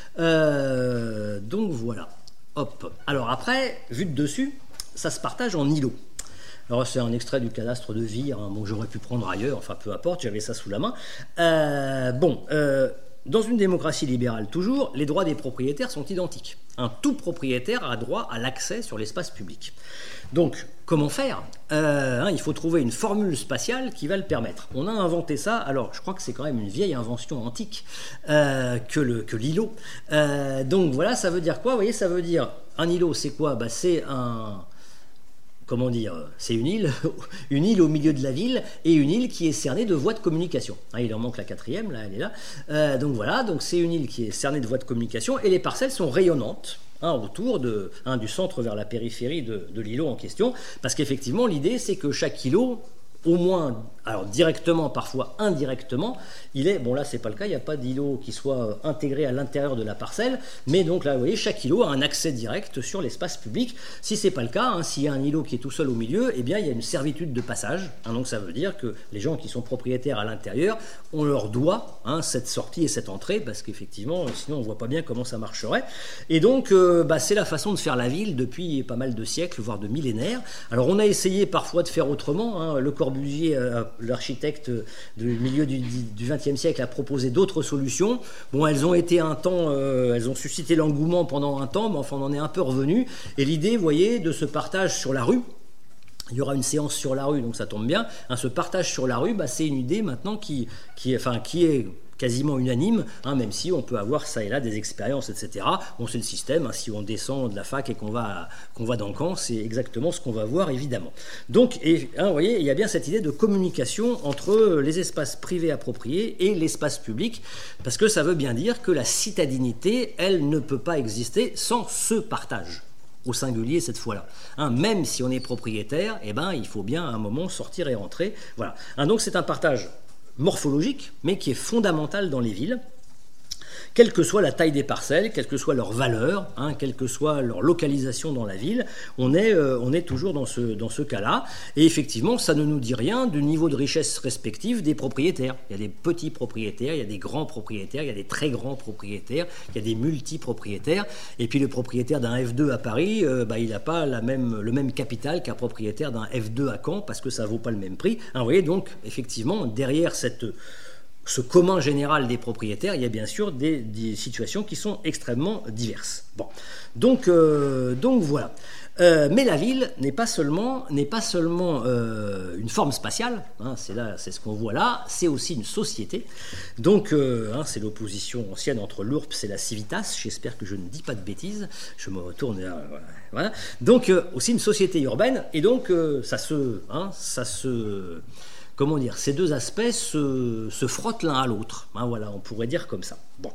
Euh, donc voilà. Hop. Alors après, vu de dessus, ça se partage en îlots. Alors c'est un extrait du cadastre de Vire, hein, bon, j'aurais pu prendre ailleurs, enfin peu importe, j'avais ça sous la main. Euh, bon, euh, dans une démocratie libérale toujours, les droits des propriétaires sont identiques. Un tout propriétaire a droit à l'accès sur l'espace public. Donc, comment faire euh, hein, il faut trouver une formule spatiale qui va le permettre. On a inventé ça, alors je crois que c'est quand même une vieille invention antique euh, que, le, que l'îlot. Euh, donc voilà, ça veut dire quoi? Vous voyez, ça veut dire, un îlot c'est quoi? Bah, c'est un... Comment dire, c'est une île, une île au milieu de la ville, et une île qui est cernée de voies de communication. Hein, il en manque la quatrième, là, elle est là. Euh, donc voilà, donc c'est une île qui est cernée de voies de communication, et les parcelles sont rayonnantes, hein, autour de, hein, du centre vers la périphérie de, de l'îlot en question, parce qu'effectivement, l'idée, c'est que chaque îlot, au moins, alors directement, parfois indirectement, il est, bon là c'est pas le cas, il n'y a pas d'îlot qui soit intégré à l'intérieur de la parcelle, mais donc là vous voyez, chaque îlot a un accès direct sur l'espace public. Si c'est pas le cas, hein, s'il y a un îlot qui est tout seul au milieu, eh bien il y a une servitude de passage, hein, donc ça veut dire que les gens qui sont propriétaires à l'intérieur, on leur doit, hein, cette sortie et cette entrée, parce qu'effectivement, sinon on voit pas bien comment ça marcherait, et donc euh, bah, c'est la façon de faire la ville depuis pas mal de siècles, voire de millénaires. Alors on a essayé parfois de faire autrement, hein, le Corbusier, euh, l'architecte du milieu du vingtième siècle, a proposé d'autres solutions. Bon, elles ont été un temps, euh, elles ont suscité l'engouement pendant un temps, mais enfin on en est un peu revenu. Et l'idée, vous voyez, de ce partage sur la rue, il y aura une séance sur la rue, donc ça tombe bien. Hein, ce partage sur la rue, bah, c'est une idée maintenant qui, qui, enfin, qui est quasiment unanime, hein, même si on peut avoir ça et là des expériences, et cetera. Bon, c'est le système, hein, si on descend de la fac et qu'on va, qu'on va dans Caen, c'est exactement ce qu'on va voir, évidemment. Donc, et, hein, vous voyez, il y a bien cette idée de communication entre les espaces privés appropriés et l'espace public, parce que ça veut bien dire que la citadinité, elle ne peut pas exister sans ce partage. Au singulier cette fois-là. Hein, même si on est propriétaire, eh ben, il faut bien à un moment sortir et rentrer. Voilà. Hein, donc c'est un partage morphologique, mais qui est fondamental dans les villes, quelle que soit la taille des parcelles, quelle que soit leur valeur, hein, quelle que soit leur localisation dans la ville, on est, euh, on est toujours dans ce, dans ce cas-là. Et effectivement, ça ne nous dit rien du niveau de richesse respectif des propriétaires. Il y a des petits propriétaires, il y a des grands propriétaires, il y a des très grands propriétaires, il y a des multipropriétaires. Et puis le propriétaire d'un F deux à Paris, euh, bah, il n'a pas la même, le même capital qu'un propriétaire d'un F deux à Caen, parce que ça ne vaut pas le même prix. Hein, vous voyez, donc, effectivement, derrière cette... ce commun général des propriétaires, il y a bien sûr des, des situations qui sont extrêmement diverses. Bon, donc, euh, donc voilà. Euh, mais la ville n'est pas seulement, n'est pas seulement euh, une forme spatiale, hein, c'est là, c'est ce qu'on voit là, c'est aussi une société. Donc, euh, hein, c'est l'opposition ancienne entre l'Urps et la Civitas. J'espère que je ne dis pas de bêtises. Je me retourne. Là, voilà. Donc, euh, aussi une société urbaine. Et donc, euh, ça se, hein, ça se Comment dire, ces deux aspects se, se frottent l'un à l'autre. Hein, voilà, on pourrait dire comme ça. Bon.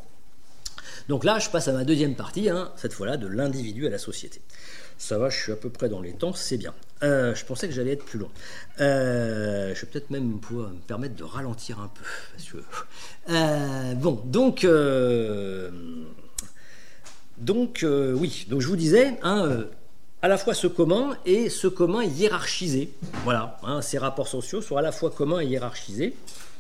Donc là, je passe à ma deuxième partie, hein, cette fois-là, de l'individu à la société. Ça va, je suis à peu près dans les temps, c'est bien. Euh, je pensais que j'allais être plus long. Euh, je vais peut-être même pouvoir me permettre de ralentir un peu. Parce que, euh, bon, donc... Euh, donc euh, oui, donc je vous disais, hein, euh, à la fois ce commun et ce commun hiérarchisé. Voilà, hein, ces rapports sociaux sont à la fois communs et hiérarchisés.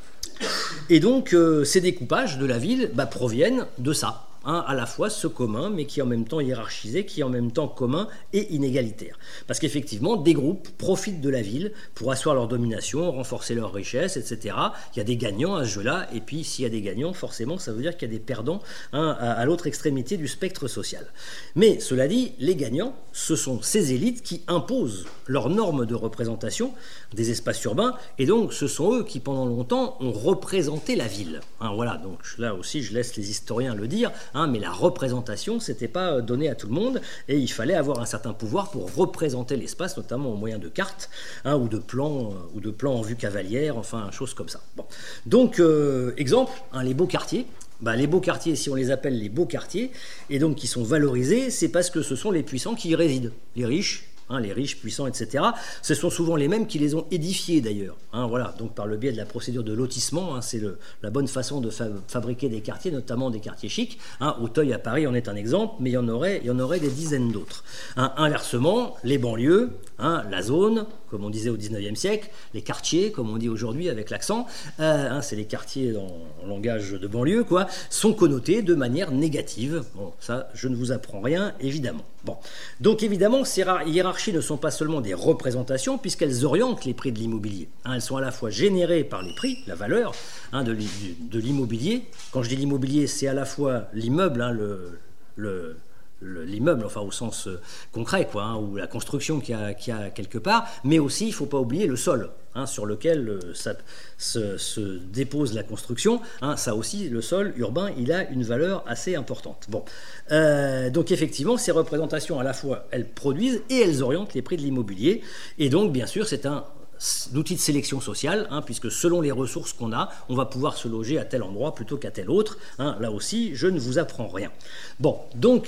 Et donc, euh, ces découpages de la ville bah, proviennent de ça. Hein, à la fois ce commun, mais qui est en même temps hiérarchisé, qui est en même temps commun et inégalitaire. Parce qu'effectivement, des groupes profitent de la ville pour asseoir leur domination, renforcer leur richesse, et cetera. Il y a des gagnants à ce jeu-là, et puis s'il y a des gagnants, forcément, ça veut dire qu'il y a des perdants hein, à, à l'autre extrémité du spectre social. Mais cela dit, les gagnants, ce sont ces élites qui imposent leurs normes de représentation des espaces urbains, et donc ce sont eux qui, pendant longtemps, ont représenté la ville. Hein, voilà, donc là aussi, je laisse les historiens le dire. Hein, mais la représentation, c'était pas donné à tout le monde et il fallait avoir un certain pouvoir pour représenter l'espace, notamment au moyen de cartes hein, ou de plans euh, ou de plans en vue cavalière, enfin, choses comme ça. Bon. Donc, euh, exemple, hein, les beaux quartiers. Bah, les beaux quartiers, si on les appelle les beaux quartiers, et donc qui sont valorisés, c'est parce que ce sont les puissants qui y résident, les riches. Hein, les riches, puissants, et cetera. Ce sont souvent les mêmes qui les ont édifiés d'ailleurs. Hein, voilà, donc par le biais de la procédure de lotissement, hein, c'est le, la bonne façon de fa fabriquer des quartiers, notamment des quartiers chics. Hein, Auteuil à Paris en est un exemple, mais il y en aurait, il y en aurait des dizaines d'autres. Hein, inversement, les banlieues, hein, la zone, comme on disait au dix-neuvième siècle, les quartiers, comme on dit aujourd'hui avec l'accent, euh, hein, c'est les quartiers en, en langage de banlieue, quoi, sont connotés de manière négative. Bon, ça, je ne vous apprends rien, évidemment. Bon. Donc évidemment, ces hiérarchies ne sont pas seulement des représentations, puisqu'elles orientent les prix de l'immobilier. Hein, elles sont à la fois générées par les prix, la valeur hein, de l'immobilier. Quand je dis l'immobilier, c'est à la fois l'immeuble, hein, le... le l'immeuble, enfin au sens euh, concret, quoi, hein, ou la construction qu'il y a, qu'il y a quelque part, mais aussi, il ne faut pas oublier le sol, hein, sur lequel euh, ça, se, se dépose la construction. Hein, ça aussi, le sol urbain, il a une valeur assez importante. Bon. Euh, donc effectivement, ces représentations, à la fois, elles produisent et elles orientent les prix de l'immobilier, et donc, bien sûr, c'est un l'outil de sélection sociale, hein, puisque selon les ressources qu'on a, on va pouvoir se loger à tel endroit plutôt qu'à tel autre. Hein, là aussi, je ne vous apprends rien. Bon, donc,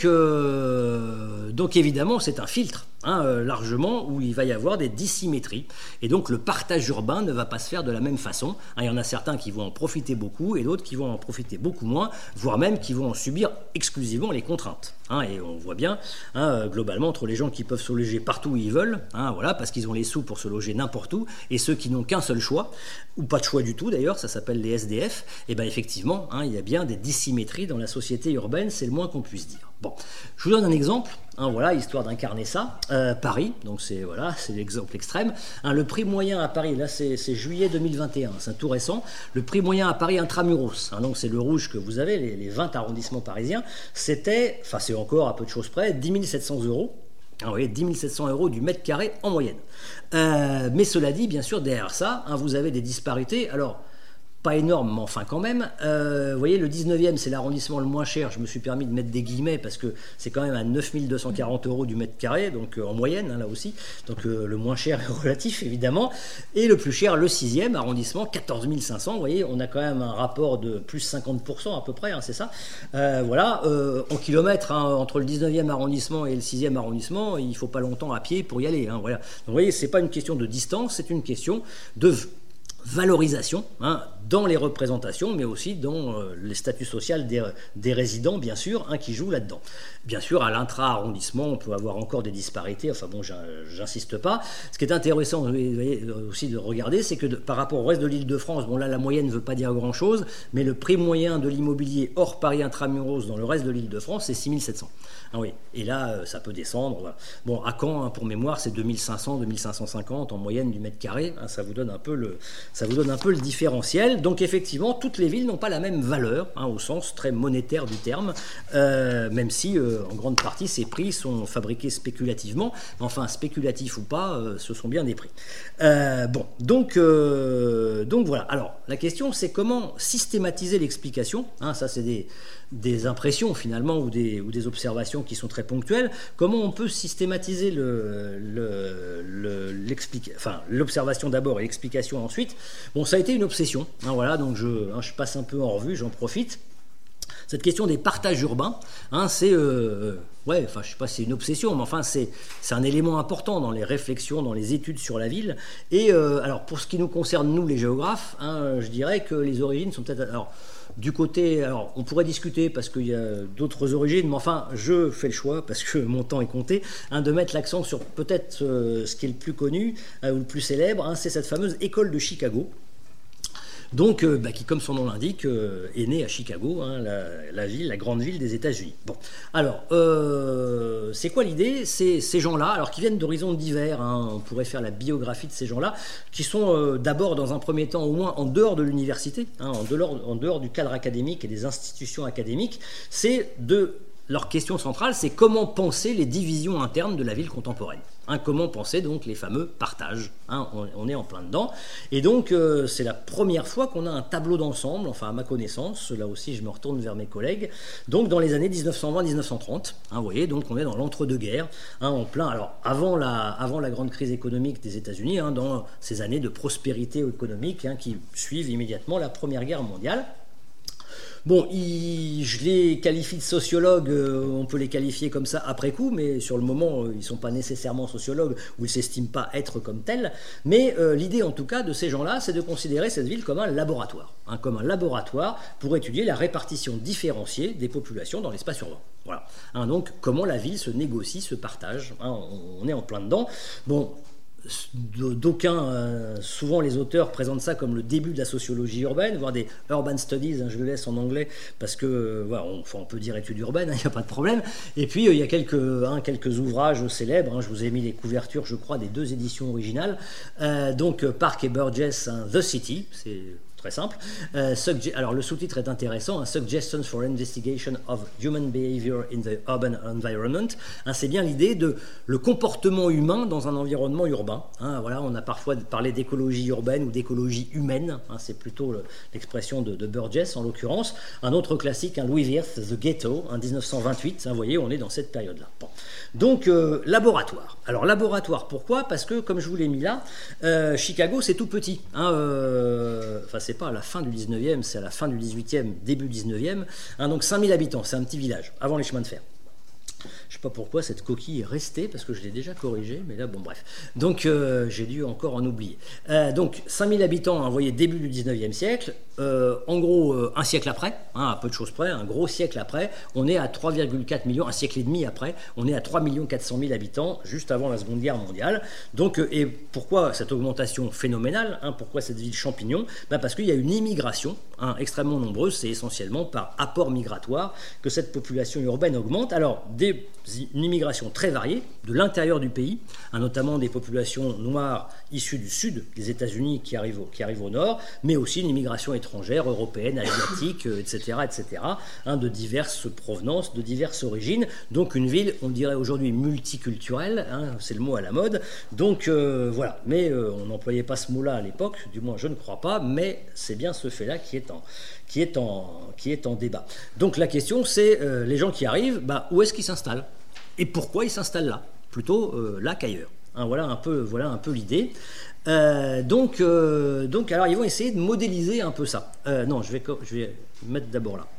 euh, donc évidemment, c'est un filtre. Hein, euh, largement, où il va y avoir des dissymétries. Et donc, le partage urbain ne va pas se faire de la même façon. Hein, il y en a certains qui vont en profiter beaucoup et d'autres qui vont en profiter beaucoup moins, voire même qui vont en subir exclusivement les contraintes. Hein, et on voit bien, hein, globalement, entre les gens qui peuvent se loger partout où ils veulent, hein, voilà, parce qu'ils ont les sous pour se loger n'importe où, et ceux qui n'ont qu'un seul choix, ou pas de choix du tout d'ailleurs, ça s'appelle les S D F, et bien effectivement, hein, il y a bien des dissymétries dans la société urbaine, c'est le moins qu'on puisse dire. Bon, je vous donne un exemple, hein, voilà, histoire d'incarner ça. Euh, Paris, donc c'est voilà, c'est l'exemple extrême. Hein, le prix moyen à Paris, là c'est juillet deux mille vingt et un, c'est tout récent. Le prix moyen à Paris intramuros, hein, donc c'est le rouge que vous avez, les, les vingt arrondissements parisiens, c'était, enfin c'est encore à peu de choses près, dix mille sept cents euros. Ah oui, dix mille sept cents euros du mètre carré en moyenne. Euh, mais cela dit, bien sûr, derrière ça, hein, vous avez des disparités. Alors, pas énorme, mais enfin quand même. Euh, vous voyez, le dix-neuvième, c'est l'arrondissement le moins cher. Je me suis permis de mettre des guillemets parce que c'est quand même à neuf mille deux cent quarante euros du mètre carré, donc euh, en moyenne, hein, là aussi. Donc euh, le moins cher est relatif, évidemment. Et le plus cher, le sixième arrondissement, quatorze mille cinq cents. Vous voyez, on a quand même un rapport de plus cinquante pour cent à peu près, hein, c'est ça. Euh, voilà, euh, en kilomètres, hein, entre le dix-neuvième arrondissement et le sixième arrondissement, il ne faut pas longtemps à pied pour y aller. Hein, voilà. Donc vous voyez, ce n'est pas une question de distance, c'est une question de valorisation, hein, dans les représentations, mais aussi dans euh, les statuts sociaux des, des résidents, bien sûr, hein, qui jouent là-dedans. Bien sûr, à l'intra-arrondissement, on peut avoir encore des disparités, enfin bon, j'insiste pas. Ce qui est intéressant vous voyez, aussi de regarder, c'est que de, par rapport au reste de l'Île-de-France, bon là, la moyenne ne veut pas dire grand-chose, mais le prix moyen de l'immobilier hors Paris intramuros dans le reste de l'Île-de-France, c'est six mille sept cents. Ah oui, et là, euh, ça peut descendre. Voilà. Bon, à Caen, hein, pour mémoire, c'est deux mille cinq cents, deux mille cinq cent cinquante en moyenne du mètre carré, hein, ça vous donne un peu le... Ça vous donne un peu le différentiel. Donc effectivement, toutes les villes n'ont pas la même valeur, hein, au sens très monétaire du terme, euh, même si euh, en grande partie ces prix sont fabriqués spéculativement. Enfin, spéculatifs ou pas, euh, ce sont bien des prix. Euh, bon, donc, euh, donc voilà. Alors, la question, c'est comment systématiser l'explication. Hein, ça, c'est des, des impressions finalement ou des, ou des observations qui sont très ponctuelles. Comment on peut systématiser le, le, le, l'explica- enfin, l'observation d'abord et l'explication ensuite. Bon, ça a été une obsession, hein, voilà, donc je, hein, je passe un peu en revue, j'en profite. Cette question des partages urbains, hein, c'est, euh, ouais, enfin, je sais pas si c'est une obsession, mais enfin, c'est, c'est un élément important dans les réflexions, dans les études sur la ville. Et euh, alors, pour ce qui nous concerne, nous, les géographes, hein, je dirais que les origines sont peut-être... Alors, du côté, alors on pourrait discuter parce qu'il y a d'autres origines, mais enfin je fais le choix, parce que mon temps est compté, hein, de mettre l'accent sur peut-être euh, ce qui est le plus connu, euh, ou le plus célèbre, hein, c'est cette fameuse école de Chicago. Donc, euh, bah, qui, comme son nom l'indique, euh, est né à Chicago, hein, la, la ville, la grande ville des États-Unis. Bon, alors, euh, c'est quoi l'idée? C'est ces gens-là, alors qui viennent d'horizons divers, hein, on pourrait faire la biographie de ces gens-là, qui sont euh, d'abord, dans un premier temps, au moins en dehors de l'université, hein, en, dehors, en dehors du cadre académique et des institutions académiques. C'est de leur question centrale, c'est comment penser les divisions internes de la ville contemporaine. Hein, comment penser donc les fameux partages, hein, on, on est en plein dedans. Et donc euh, c'est la première fois qu'on a un tableau d'ensemble, enfin à ma connaissance, là aussi je me retourne vers mes collègues, donc dans les années dix-neuf cent vingt à dix-neuf cent trente, hein, vous voyez, donc on est dans l'entre-deux-guerres, hein, en plein, alors avant la, avant la grande crise économique des États-Unis, hein, dans ces années de prospérité économique, hein, qui suivent immédiatement la Première Guerre mondiale. Bon, il, je les qualifie de sociologues, euh, on peut les qualifier comme ça après coup, mais sur le moment, euh, ils ne sont pas nécessairement sociologues ou ils ne s'estiment pas être comme tels. Mais euh, l'idée, en tout cas, de ces gens-là, c'est de considérer cette ville comme un laboratoire, hein, comme un laboratoire pour étudier la répartition différenciée des populations dans l'espace urbain. Voilà. Hein, donc, comment la ville se négocie, se partage. Hein, on, on est en plein dedans. Bon. D'aucuns, euh, souvent les auteurs présentent ça comme le début de la sociologie urbaine, voire des urban studies, hein, je le laisse en anglais parce que euh, voilà, on, enfin, on peut dire études urbaines, il hein, n'y a pas de problème. Et puis euh, il y a quelques, hein, quelques ouvrages célèbres, hein, je vous ai mis les couvertures, je crois, des deux éditions originales. Euh, donc Park et Burgess, hein, The City, c'est très simple. Euh, alors le sous-titre est intéressant, hein, Suggestions for Investigation of Human Behavior in the Urban Environment. Hein, c'est bien l'idée de le comportement humain dans un environnement urbain. Hein, voilà, on a parfois parlé d'écologie urbaine ou d'écologie humaine. Hein, c'est plutôt le, l'expression de, de Burgess en l'occurrence. Un autre classique, hein, Louis Wirth, The Ghetto, hein, dix-neuf cent vingt-huit. Hein, vous voyez, on est dans cette période-là. Bon. Donc euh, laboratoire. Alors laboratoire, pourquoi? Parce que comme je vous l'ai mis là, euh, Chicago c'est tout petit. Hein, euh, enfin, c'est pas à la fin du dix-neuvième, c'est à la fin du dix-huitième, début dix-neuvième. Hein, donc cinq mille habitants, c'est un petit village, avant les chemins de fer. Je ne sais pas pourquoi cette coquille est restée, parce que je l'ai déjà corrigée, mais là, bon, bref. Donc, euh, j'ai dû encore en oublier. Euh, donc, cinq mille habitants, hein, vous voyez, début du dix-neuvième siècle. Euh, en gros, euh, un siècle après, hein, à peu de choses près, un gros siècle après, on est à trois virgule quatre millions, un siècle et demi après, on est à trois millions quatre cent mille habitants, juste avant la Seconde Guerre mondiale. Donc, euh, et pourquoi cette augmentation phénoménale, hein, pourquoi cette ville champignon? Ben parce qu'il y a une immigration hein, extrêmement nombreuse, c'est essentiellement par apport migratoire que cette population urbaine augmente. Alors, des, une immigration très variée de l'intérieur du pays, hein, notamment des populations noires issues du sud des États-Unis qui arrivent au, qui arrivent au nord, mais aussi une immigration étrangère, européenne, asiatique, euh, et cetera, et cetera, hein, de diverses provenances, de diverses origines. Donc une ville, on dirait aujourd'hui multiculturelle, hein, c'est le mot à la mode. Donc euh, voilà, mais euh, on n'employait pas ce mot-là à l'époque, du moins je ne crois pas, mais c'est bien ce fait-là qui est en, qui est en, qui est en débat. Donc la question c'est, euh, les gens qui arrivent, bah, où est-ce qu'ils s'installent? Et pourquoi ils s'installent là? Plutôt euh, là qu'ailleurs. Hein, voilà un peu, voilà un peu l'idée. Euh, donc, euh, donc, alors ils vont essayer de modéliser un peu ça. Euh, non, je vais, je vais mettre d'abord là.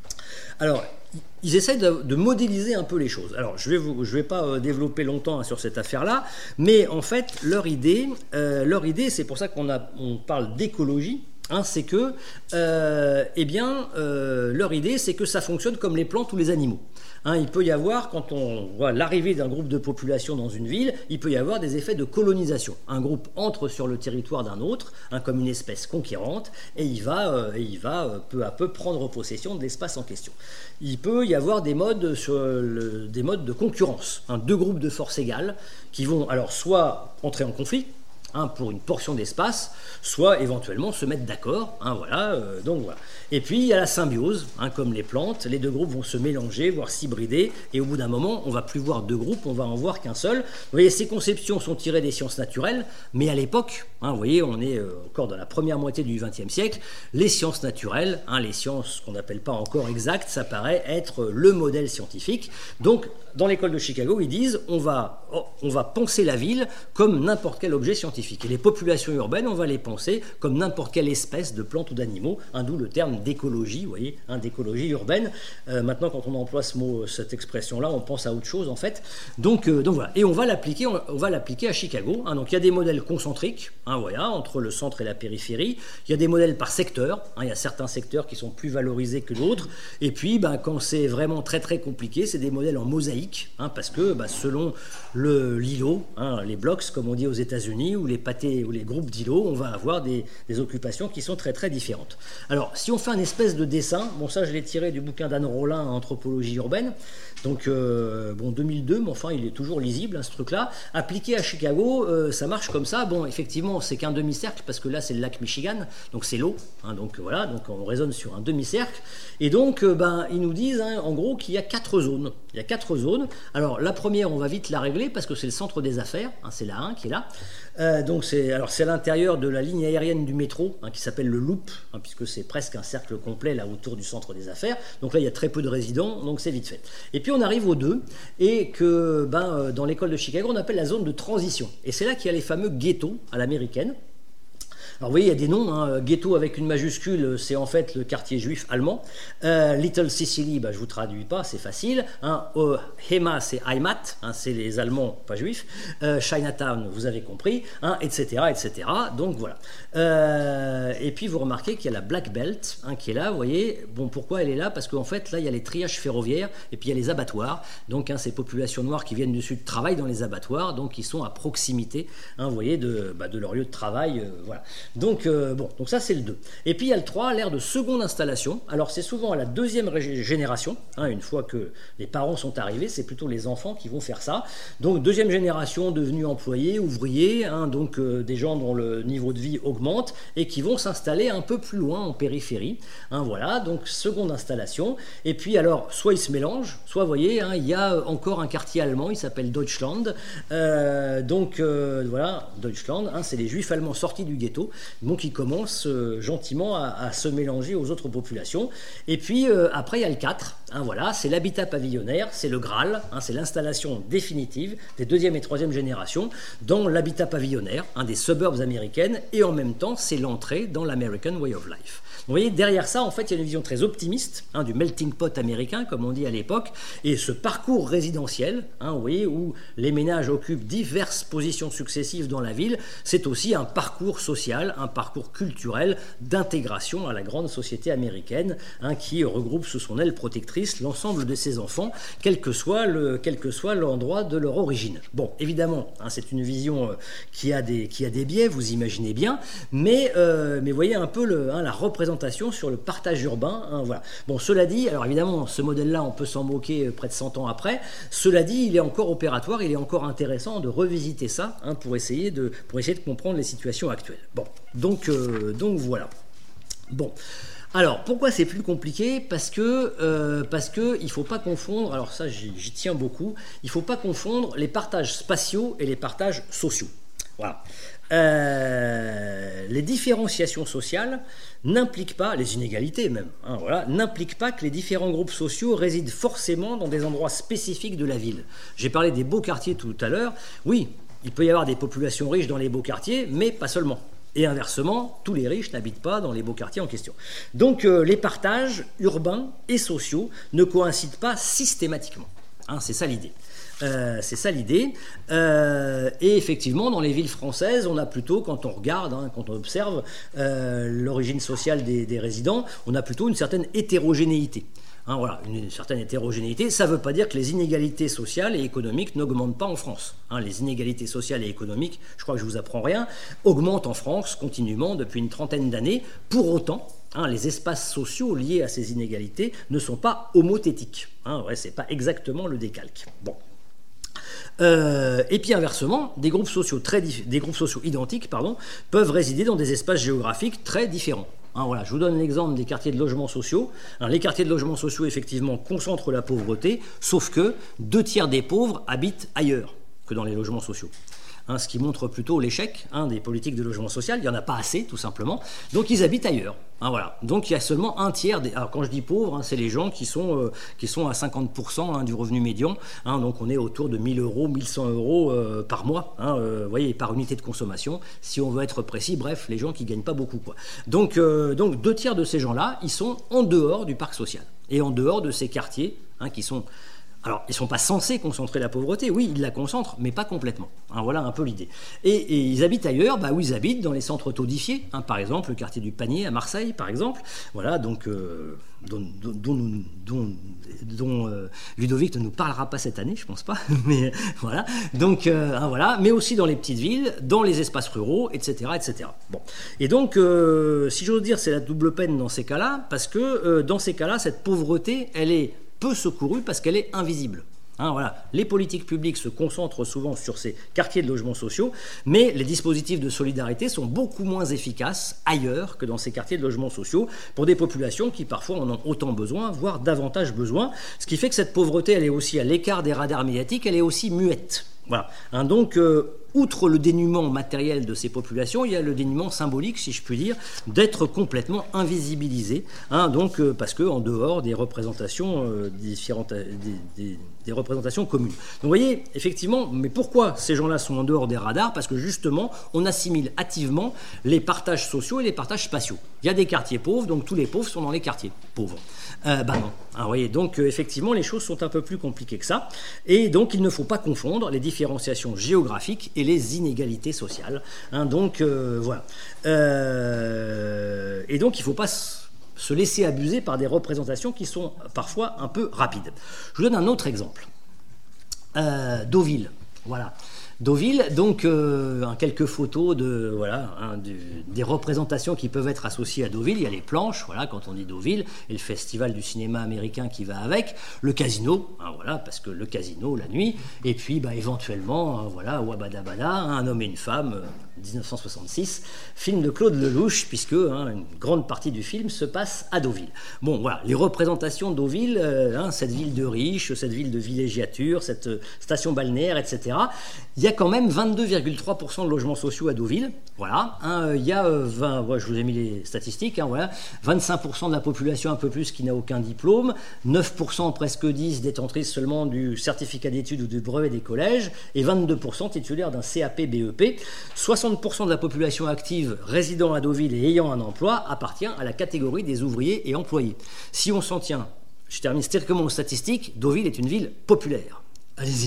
Alors, ils essaient de, de modéliser un peu les choses. Alors, je ne vais pas euh, développer longtemps hein, sur cette affaire-là, mais en fait, leur idée, euh, leur idée, c'est pour ça qu'on a, on parle d'écologie. Hein, c'est que, euh, eh bien, euh, leur idée, c'est que ça fonctionne comme les plantes ou les animaux. Hein, il peut y avoir, quand on voit l'arrivée d'un groupe de population dans une ville, il peut y avoir des effets de colonisation. Un groupe entre sur le territoire d'un autre, hein, comme une espèce conquérante, et il va, euh, et il va euh, peu à peu prendre possession de l'espace en question. Il peut y avoir des modes, sur le, des modes de concurrence, hein, deux groupes de forces égales qui vont alors soit entrer en conflit, Hein, pour une portion d'espace, soit éventuellement se mettre d'accord. Hein, voilà, euh, donc voilà. Et puis il y a la symbiose, hein, comme les plantes, les deux groupes vont se mélanger, voire s'hybrider, et au bout d'un moment, on va plus voir deux groupes, on va en voir qu'un seul. Vous voyez, ces conceptions sont tirées des sciences naturelles, mais à l'époque, hein, vous voyez, on est euh, encore dans la première moitié du vingtième siècle, les sciences naturelles, hein, les sciences qu'on n'appelle pas encore exactes, ça paraît être le modèle scientifique. Donc, dans l'école de Chicago, ils disent, on va, oh, on va penser la ville comme n'importe quel objet scientifique. scientifique. Et les populations urbaines, on va les penser comme n'importe quelle espèce de plantes ou d'animaux, hein, d'où le terme d'écologie, vous voyez, hein, d'écologie urbaine. Euh, maintenant, quand on emploie ce mot, cette expression-là, on pense à autre chose en fait. Donc, euh, donc voilà. Et on va l'appliquer, on, on va l'appliquer à Chicago. Hein. Donc il y a des modèles concentriques, hein, voilà, entre le centre et la périphérie. Il y a des modèles par secteur. Hein, il y a certains secteurs qui sont plus valorisés que d'autres. Et puis, ben, quand c'est vraiment très très compliqué, c'est des modèles en mosaïque, hein, parce que ben, selon le l'îlot, hein, les blocks, comme on dit aux États-Unis, ou les pâtés ou les groupes d'îlots, on va avoir des, des occupations qui sont très très différentes. Alors, si on fait un espèce de dessin, bon ça je l'ai tiré du bouquin d'Anne Rollin, Anthropologie urbaine, donc euh, bon deux mille deux, mais enfin il est toujours lisible hein, ce truc-là. Appliqué à Chicago, euh, ça marche comme ça. Bon, effectivement, c'est qu'un demi-cercle parce que là c'est le lac Michigan, donc c'est l'eau, hein, donc voilà, donc on raisonne sur un demi-cercle. Et donc, euh, ben ils nous disent hein, en gros qu'il y a quatre zones. Il y a quatre zones. Alors la première, on va vite la régler parce que c'est le centre des affaires, hein, c'est la un qui est là. Euh, donc c'est alors c'est à l'intérieur de la ligne aérienne du métro hein, qui s'appelle le Loop, hein, puisque c'est presque un cercle complet là autour du centre des affaires. Donc là il y a très peu de résidents, donc c'est vite fait. Et puis on arrive aux deux et que ben dans l'école de Chicago on appelle la zone de transition. Et c'est là qu'il y a les fameux ghettos à l'américaine. Alors vous voyez, il y a des noms, hein. Ghetto avec une majuscule, c'est en fait le quartier juif allemand. Euh, Little Sicily, bah, je ne vous traduis pas, c'est facile. Hein. Euh, Hema, c'est Heimat, hein, c'est les Allemands pas juifs. Euh, Chinatown, vous avez compris, hein, et cetera, et cetera. Donc voilà. Euh, et puis vous remarquez qu'il y a la Black Belt hein, qui est là, vous voyez. Bon, pourquoi elle est là? Parce qu'en fait, là, il y a les triages ferroviaires et puis il y a les abattoirs. Donc hein, ces populations noires qui viennent du sud travaillent dans les abattoirs, donc ils sont à proximité, hein, vous voyez, de, bah, de leur lieu de travail. Euh, voilà. Donc, euh, bon, donc ça c'est le deux. Et puis il y a le trois, l'ère de seconde installation. Alors c'est souvent à la deuxième génération, hein, une fois que les parents sont arrivés, c'est plutôt les enfants qui vont faire ça. Donc deuxième génération devenus employés, ouvriers, hein, donc euh, des gens dont le niveau de vie augmente et qui vont s'installer un peu plus loin en périphérie. Hein, voilà, donc seconde installation. Et puis alors, soit ils se mélangent, soit vous voyez, hein, il y a encore un quartier allemand, il s'appelle Deutschland. Euh, donc euh, voilà, Deutschland, hein, c'est les juifs allemands sortis du ghetto. Donc ils commencent euh, gentiment à, à se mélanger aux autres populations. Et puis euh, après il y a le quatre, hein, voilà, c'est l'habitat pavillonnaire, c'est le Graal, hein, c'est l'installation définitive des deuxième et troisième générations dans l'habitat pavillonnaire, hein, des suburbs américaines, et en même temps c'est l'entrée dans l'American Way of Life. Vous voyez, derrière ça, en fait, il y a une vision très optimiste hein, du melting pot américain, comme on dit à l'époque, et ce parcours résidentiel, hein, vous voyez, où les ménages occupent diverses positions successives dans la ville, c'est aussi un parcours social, un parcours culturel d'intégration à la grande société américaine, hein, qui regroupe sous son aile protectrice l'ensemble de ses enfants, quel que soit le, quel que soit l'endroit de leur origine. Bon, évidemment, hein, c'est une vision euh, qui a des, qui a des biais, vous imaginez bien, mais, euh, mais voyez un peu le, hein, la représentation sur le partage urbain. Hein, voilà. Bon, cela dit, alors évidemment, ce modèle-là, on peut s'en moquer près de cent ans après. Cela dit, il est encore opératoire, il est encore intéressant de revisiter ça hein, pour, essayer de, pour essayer de comprendre les situations actuelles. Bon, donc, euh, donc voilà. Bon. Alors, pourquoi c'est plus compliqué? Parce que euh, parce que il faut pas confondre, alors ça j'y, j'y tiens beaucoup, il faut pas confondre les partages spatiaux et les partages sociaux. Voilà. Euh, les différenciations sociales n'impliquent pas, les inégalités même, hein, voilà, n'impliquent pas que les différents groupes sociaux résident forcément dans des endroits spécifiques de la ville. J'ai parlé des beaux quartiers tout à l'heure. Oui, il peut y avoir des populations riches dans les beaux quartiers, mais pas seulement. Et inversement, tous les riches n'habitent pas dans les beaux quartiers en question. Donc euh, les partages urbains et sociaux ne coïncident pas systématiquement. Hein, c'est ça l'idée. Euh, c'est ça l'idée. Euh, et effectivement, dans les villes françaises, on a plutôt, quand on regarde, hein, quand on observe euh, l'origine sociale des, des résidents, on a plutôt une certaine hétérogénéité. Hein, voilà, une certaine hétérogénéité, ça ne veut pas dire que les inégalités sociales et économiques n'augmentent pas en France. Hein, les inégalités sociales et économiques, je crois que je ne vous apprends rien, augmentent en France continuellement depuis une trentaine d'années. Pour autant, hein, les espaces sociaux liés à ces inégalités ne sont pas homothétiques. Hein, ouais, ce n'est pas exactement le décalque. Bon. Euh, et puis inversement, des groupes sociaux, très dif- des groupes sociaux identiques pardon, peuvent résider dans des espaces géographiques très différents. Hein, voilà, je vous donne l'exemple des quartiers de logements sociaux. Alors, les quartiers de logements sociaux, effectivement, concentrent la pauvreté, sauf que deux tiers des pauvres habitent ailleurs que dans les logements sociaux. hein, ce qui montre plutôt l'échec hein, des politiques de logement social. Il n'y en a pas assez, tout simplement. Donc ils habitent ailleurs. Hein, voilà. Donc il y a seulement un tiers des... Alors quand je dis pauvres, hein, c'est les gens qui sont, euh, qui sont à cinquante pour cent hein, du revenu médian. Hein, donc on est autour de mille euros, mille cent euros euh, par mois, hein, euh, voyez, par unité de consommation, si on veut être précis. Bref, les gens qui ne gagnent pas beaucoup, quoi. Donc, euh, donc deux tiers de ces gens-là, ils sont en dehors du parc social et en dehors de ces quartiers hein, qui sont... Alors, ils ne sont pas censés concentrer la pauvreté. Oui, ils la concentrent, mais pas complètement. Hein, voilà un peu l'idée. Et, et ils habitent ailleurs, bah, où ils habitent, dans les centres taudifiés. Hein, par exemple, le quartier du Panier à Marseille, par exemple. Voilà, donc, euh, dont, dont, dont, dont, dont euh, Ludovic ne nous parlera pas cette année, je ne pense pas. Mais voilà. Donc, euh, hein, voilà. Mais aussi dans les petites villes, dans les espaces ruraux, et cetera, et cetera. Bon. Et donc, euh, si j'ose dire, c'est la double peine dans ces cas-là, parce que euh, dans ces cas-là, cette pauvreté, elle est peu secourue parce qu'elle est invisible. Hein, voilà. Les politiques publiques se concentrent souvent sur ces quartiers de logements sociaux, mais les dispositifs de solidarité sont beaucoup moins efficaces ailleurs que dans ces quartiers de logements sociaux pour des populations qui parfois en ont autant besoin, voire davantage besoin, ce qui fait que cette pauvreté, elle est aussi à l'écart des radars médiatiques, elle est aussi muette. Voilà. Hein, donc, euh, outre le dénuement matériel de ces populations, il y a le dénuement symbolique, si je puis dire, d'être complètement invisibilisé, hein, donc, euh, parce qu'en dehors des représentations, euh, différentes, des, des, des représentations communes. Donc vous voyez, effectivement, mais pourquoi ces gens-là sont en dehors des radars? Parce que justement, on assimile hâtivement les partages sociaux et les partages spatiaux. Il y a des quartiers pauvres, donc tous les pauvres sont dans les quartiers pauvres. Euh, bah non. Hein, vous voyez, donc euh, effectivement, les choses sont un peu plus compliquées que ça. Et donc, il ne faut pas confondre les différenciations géographiques et les inégalités sociales. Hein, donc, euh, voilà. Euh, et donc, il ne faut pas se laisser abuser par des représentations qui sont parfois un peu rapides. Je vous donne un autre exemple. Euh, Deauville. Voilà. Deauville, donc euh, quelques photos de, voilà, hein, de, des représentations qui peuvent être associées à Deauville. Il y a les planches, voilà, quand on dit Deauville, et le festival du cinéma américain qui va avec, le casino, hein, voilà, parce que le casino la nuit, et puis bah, éventuellement, hein, voilà, Wabadabada, hein, un homme et une femme, euh, dix-neuf cent soixante-six, film de Claude Lelouch, puisque hein, une grande partie du film se passe à Deauville. Bon, voilà, les représentations de Deauville, euh, hein, cette ville de riches, cette ville de villégiature, cette euh, station balnéaire, et cetera. Il y a quand même vingt-deux virgule trois pour cent de logements sociaux à Deauville. Voilà. Hein, il y a euh, vingt, ouais, je vous ai mis les statistiques. Hein, voilà. vingt-cinq pour cent de la population, un peu plus, qui n'a aucun diplôme. neuf pour cent, presque dix, détentrices seulement du certificat d'études ou du brevet des collèges. Et vingt-deux pour cent titulaires d'un C A P B E P. soixante pour cent de la population active résidant à Deauville et ayant un emploi appartient à la catégorie des ouvriers et employés. Si on s'en tient, je termine strictement aux statistiques, Deauville est une ville populaire. Allez-y.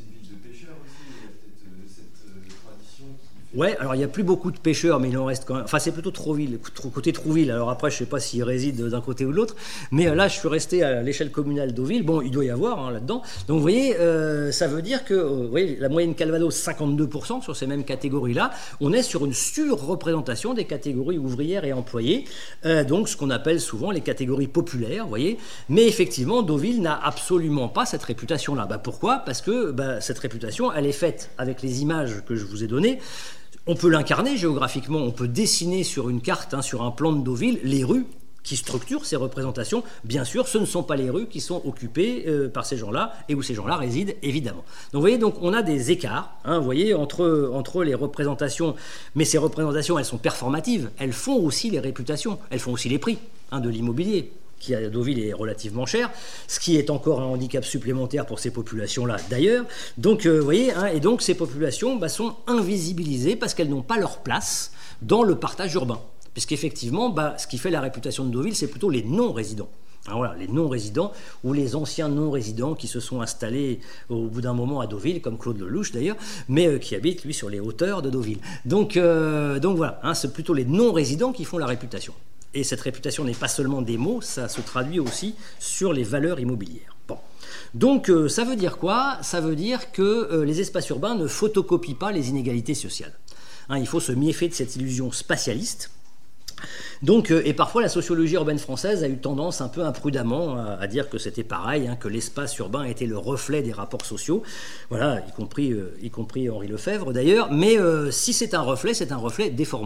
Ouais, alors il n'y a plus beaucoup de pêcheurs, mais il en reste quand même. Enfin, c'est plutôt Trouville, côté Trouville. Alors après, je ne sais pas s'ils résident d'un côté ou de l'autre. Mais là, je suis resté à l'échelle communale Deauville. Bon, il doit y avoir hein, là-dedans. Donc, vous voyez, euh, ça veut dire que euh, vous voyez, la moyenne Calvados, cinquante-deux pour cent sur ces mêmes catégories-là. On est sur une surreprésentation des catégories ouvrières et employées. Euh, donc, ce qu'on appelle souvent les catégories populaires, vous voyez. Mais effectivement, Deauville n'a absolument pas cette réputation-là. Bah, pourquoi? Parce que bah, cette réputation, elle est faite avec les images que je vous ai données. On peut l'incarner géographiquement, on peut dessiner sur une carte, hein, sur un plan de Deauville, les rues qui structurent ces représentations. Bien sûr, ce ne sont pas les rues qui sont occupées euh, par ces gens-là et où ces gens-là résident, évidemment. Donc, vous voyez, donc, on a des écarts, hein, vous voyez, entre, entre les représentations. Mais ces représentations, elles sont performatives. Elles font aussi les réputations, elles font aussi les prix hein, de l'immobilier, qui à Deauville est relativement cher, ce qui est encore un handicap supplémentaire pour ces populations-là d'ailleurs. Donc, euh, vous voyez, hein, et donc ces populations bah, sont invisibilisées parce qu'elles n'ont pas leur place dans le partage urbain. Puisqu'effectivement, bah, ce qui fait la réputation de Deauville, c'est plutôt les non-résidents. Alors voilà, les non-résidents ou les anciens non-résidents qui se sont installés au bout d'un moment à Deauville, comme Claude Lelouch d'ailleurs, mais euh, qui habitent, lui, sur les hauteurs de Deauville. Donc, euh, donc voilà, hein, c'est plutôt les non-résidents qui font la réputation. Et cette réputation n'est pas seulement des mots, ça se traduit aussi sur les valeurs immobilières. Bon. Donc euh, ça veut dire quoi? Ça veut dire que euh, les espaces urbains ne photocopient pas les inégalités sociales. Hein, il faut se méfier de cette illusion spatialiste. Donc, euh, et parfois la sociologie urbaine française a eu tendance un peu imprudemment à, à dire que c'était pareil, hein, que l'espace urbain était le reflet des rapports sociaux, voilà, y compris, euh, y compris Henri Lefebvre d'ailleurs, mais euh, si c'est un reflet, c'est un reflet déformant.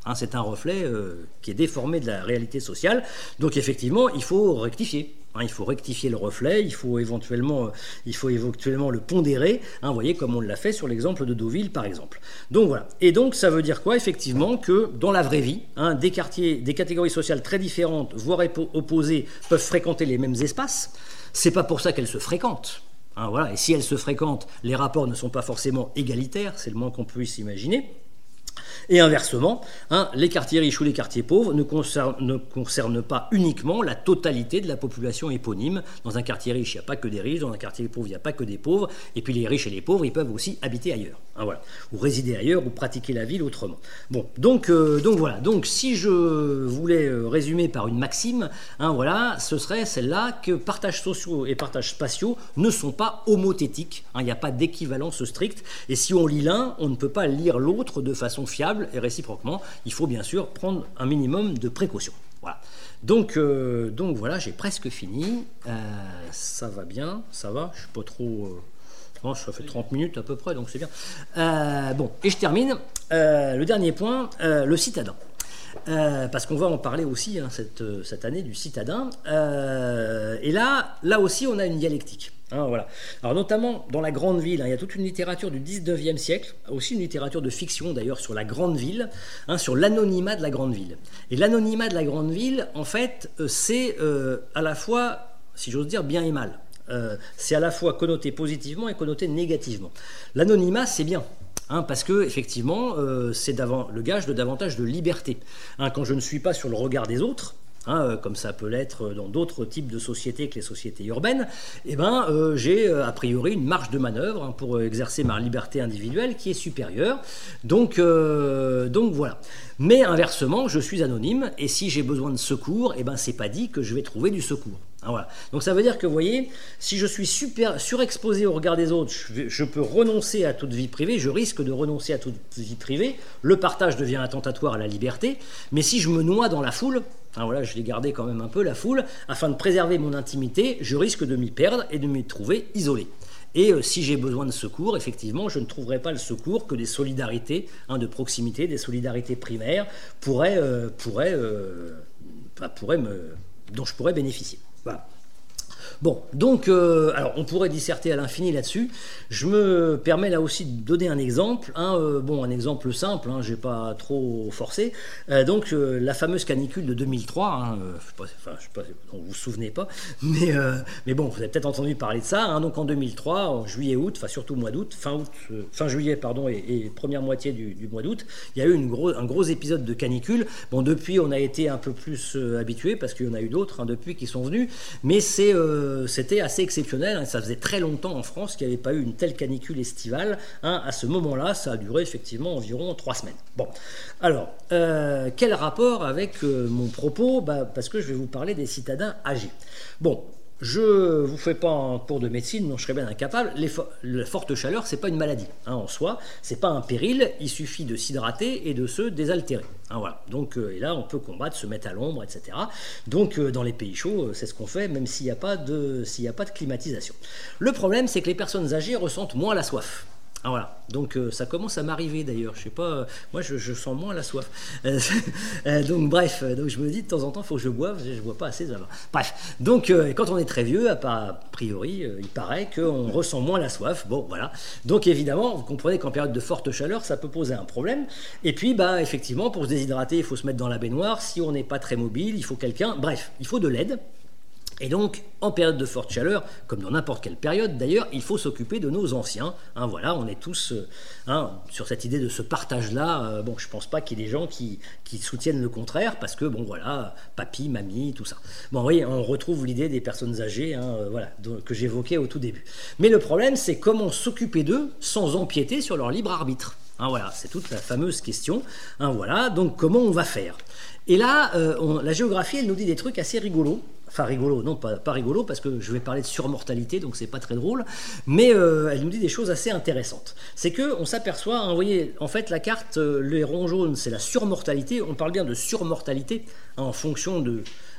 Hein, c'est un reflet euh, qui est déformé de la réalité sociale. Donc effectivement, il faut rectifier. Hein, il faut rectifier le reflet, il faut éventuellement, il faut éventuellement le pondérer, hein, vous voyez, comme on l'a fait sur l'exemple de Deauville, par exemple. Donc voilà. Et donc, ça veut dire quoi? Effectivement, que dans la vraie vie, hein, des quartiers, des catégories sociales très différentes, voire opposées, peuvent fréquenter les mêmes espaces. C'est pas pour ça qu'elles se fréquentent. Hein, voilà. Et si elles se fréquentent, les rapports ne sont pas forcément égalitaires, c'est le moins qu'on puisse imaginer. Et inversement, hein, les quartiers riches ou les quartiers pauvres ne concernent, ne concernent pas uniquement la totalité de la population éponyme. Dans un quartier riche, il n'y a pas que des riches, dans un quartier pauvre, il n'y a pas que des pauvres, et puis les riches et les pauvres, ils peuvent aussi habiter ailleurs, hein, voilà, ou résider ailleurs, ou pratiquer la ville autrement. Bon, donc, euh, donc voilà, donc si je voulais résumer par une maxime, hein, voilà, ce serait celle-là que partages sociaux et partages spatiaux ne sont pas homothétiques, hein, il n'y a pas d'équivalence stricte, et si on lit l'un, on ne peut pas lire l'autre de façon fiable, et réciproquement, il faut bien sûr prendre un minimum de précautions. Voilà. Donc, euh, donc voilà, j'ai presque fini. Euh, ça va bien, ça va, je suis pas trop... Euh, bon, ça fait trente minutes à peu près, donc c'est bien. Euh, bon, et je termine. Euh, le dernier point, euh, le citadin. Euh, parce qu'on va en parler aussi hein, cette, cette année du citadin. Euh, et là, là aussi, on a une dialectique. Hein, voilà. Alors notamment dans la grande ville, hein, il y a toute une littérature du dix-neuvième siècle, aussi une littérature de fiction d'ailleurs sur la grande ville, hein, sur l'anonymat de la grande ville. Et l'anonymat de la grande ville, en fait, euh, c'est euh, à la fois, si j'ose dire, bien et mal. Euh, c'est à la fois connoté positivement et connoté négativement. L'anonymat, c'est bien. Hein, parce que effectivement, euh, c'est le gage de davantage de liberté. Hein, quand je ne suis pas sur le regard des autres, hein, comme ça peut l'être dans d'autres types de sociétés que les sociétés urbaines, eh ben, euh, j'ai a priori une marge de manœuvre hein, pour exercer ma liberté individuelle qui est supérieure. Donc, euh, donc voilà. Mais inversement, je suis anonyme et si j'ai besoin de secours, eh ben, c'est pas dit que je vais trouver du secours. Ah, voilà. Donc ça veut dire que, vous voyez, si je suis super, surexposé au regard des autres, je, vais, je peux renoncer à toute vie privée, je risque de renoncer à toute vie privée, le partage devient attentatoire à la liberté, mais si je me noie dans la foule, hein, voilà, je l'ai gardé quand même un peu la foule, afin de préserver mon intimité, je risque de m'y perdre et de m'y trouver isolé. Et euh, si j'ai besoin de secours, effectivement, je ne trouverai pas le secours que des solidarités hein, de proximité, des solidarités primaires pourraient, euh, pourraient, euh, bah, pourraient me, dont je pourrais bénéficier. Voilà. Bon, donc, euh, alors on pourrait disserter à l'infini là-dessus. Je me permets là aussi de donner un exemple. Hein, euh, bon, un exemple simple, hein, je n'ai pas trop forcé. Euh, donc, euh, la fameuse canicule de deux mille trois, hein, euh, je sais pas, enfin, je sais pas, vous vous souvenez pas, mais, euh, mais bon, vous avez peut-être entendu parler de ça. Hein, donc, en deux mille trois, en juillet-août, enfin surtout mois d'août, fin, août, euh, fin juillet, pardon, et, et première moitié du, du mois d'août, il y a eu une gros, un gros épisode de canicule. Bon, depuis, on a été un peu plus euh, habitué parce qu'il y en a eu d'autres hein, depuis qui sont venus, mais c'est euh, c'était assez exceptionnel, hein, ça faisait très longtemps en France qu'il n'y avait pas eu une telle canicule estivale, hein, à ce moment-là, ça a duré effectivement environ trois semaines. Bon, alors, euh, quel rapport avec euh, mon propos? Bah, parce que je vais vous parler des citadins âgés. Bon, je ne vous fais pas un cours de médecine, dont je serais bien incapable. Les fo la forte chaleur, ce n'est pas une maladie hein, en soi, ce n'est pas un péril, il suffit de s'hydrater et de se désaltérer. Hein, voilà. Donc, euh, et là, on peut combattre, se mettre à l'ombre, et cetera. Donc, euh, dans les pays chauds, euh, c'est ce qu'on fait, même s'il n'y a pas de, s'il n'y a pas de climatisation. Le problème, c'est que les personnes âgées ressentent moins la soif. Ah, voilà, donc euh, ça commence à m'arriver d'ailleurs, je sais pas, euh, moi je, je sens moins la soif. Euh, euh, donc bref, donc je me dis de temps en temps, il faut que je boive, je ne bois pas assez, ça va. Bref, donc euh, quand on est très vieux, à, a priori, euh, il paraît qu'on ressent moins la soif, bon voilà. Donc évidemment, vous comprenez qu'en période de forte chaleur, ça peut poser un problème. Et puis, bah, effectivement, pour se déshydrater, il faut se mettre dans la baignoire, si on n'est pas très mobile, il faut quelqu'un, bref, il faut de l'aide. Et donc, en période de forte chaleur, comme dans n'importe quelle période d'ailleurs, il faut s'occuper de nos anciens. Hein, voilà, on est tous euh, hein, sur cette idée de ce partage-là. Euh, bon, je ne pense pas qu'il y ait des gens qui, qui soutiennent le contraire, parce que, bon, voilà, papy, mamie, tout ça. Bon, vous voyez, on retrouve l'idée des personnes âgées, hein, euh, voilà, de, que j'évoquais au tout début. Mais le problème, c'est comment s'occuper d'eux sans empiéter sur leur libre arbitre. Hein, voilà, c'est toute la fameuse question. Hein, voilà, donc comment on va faire? Et là, euh, on, la géographie, elle nous dit des trucs assez rigolos. Enfin rigolo, non pas, pas rigolo parce que je vais parler de surmortalité donc c'est pas très drôle, mais euh, elle nous dit des choses assez intéressantes. C'est que on s'aperçoit, hein, vous voyez, en fait la carte, euh, les ronds jaunes c'est la surmortalité, on parle bien de surmortalité hein, en fonction de,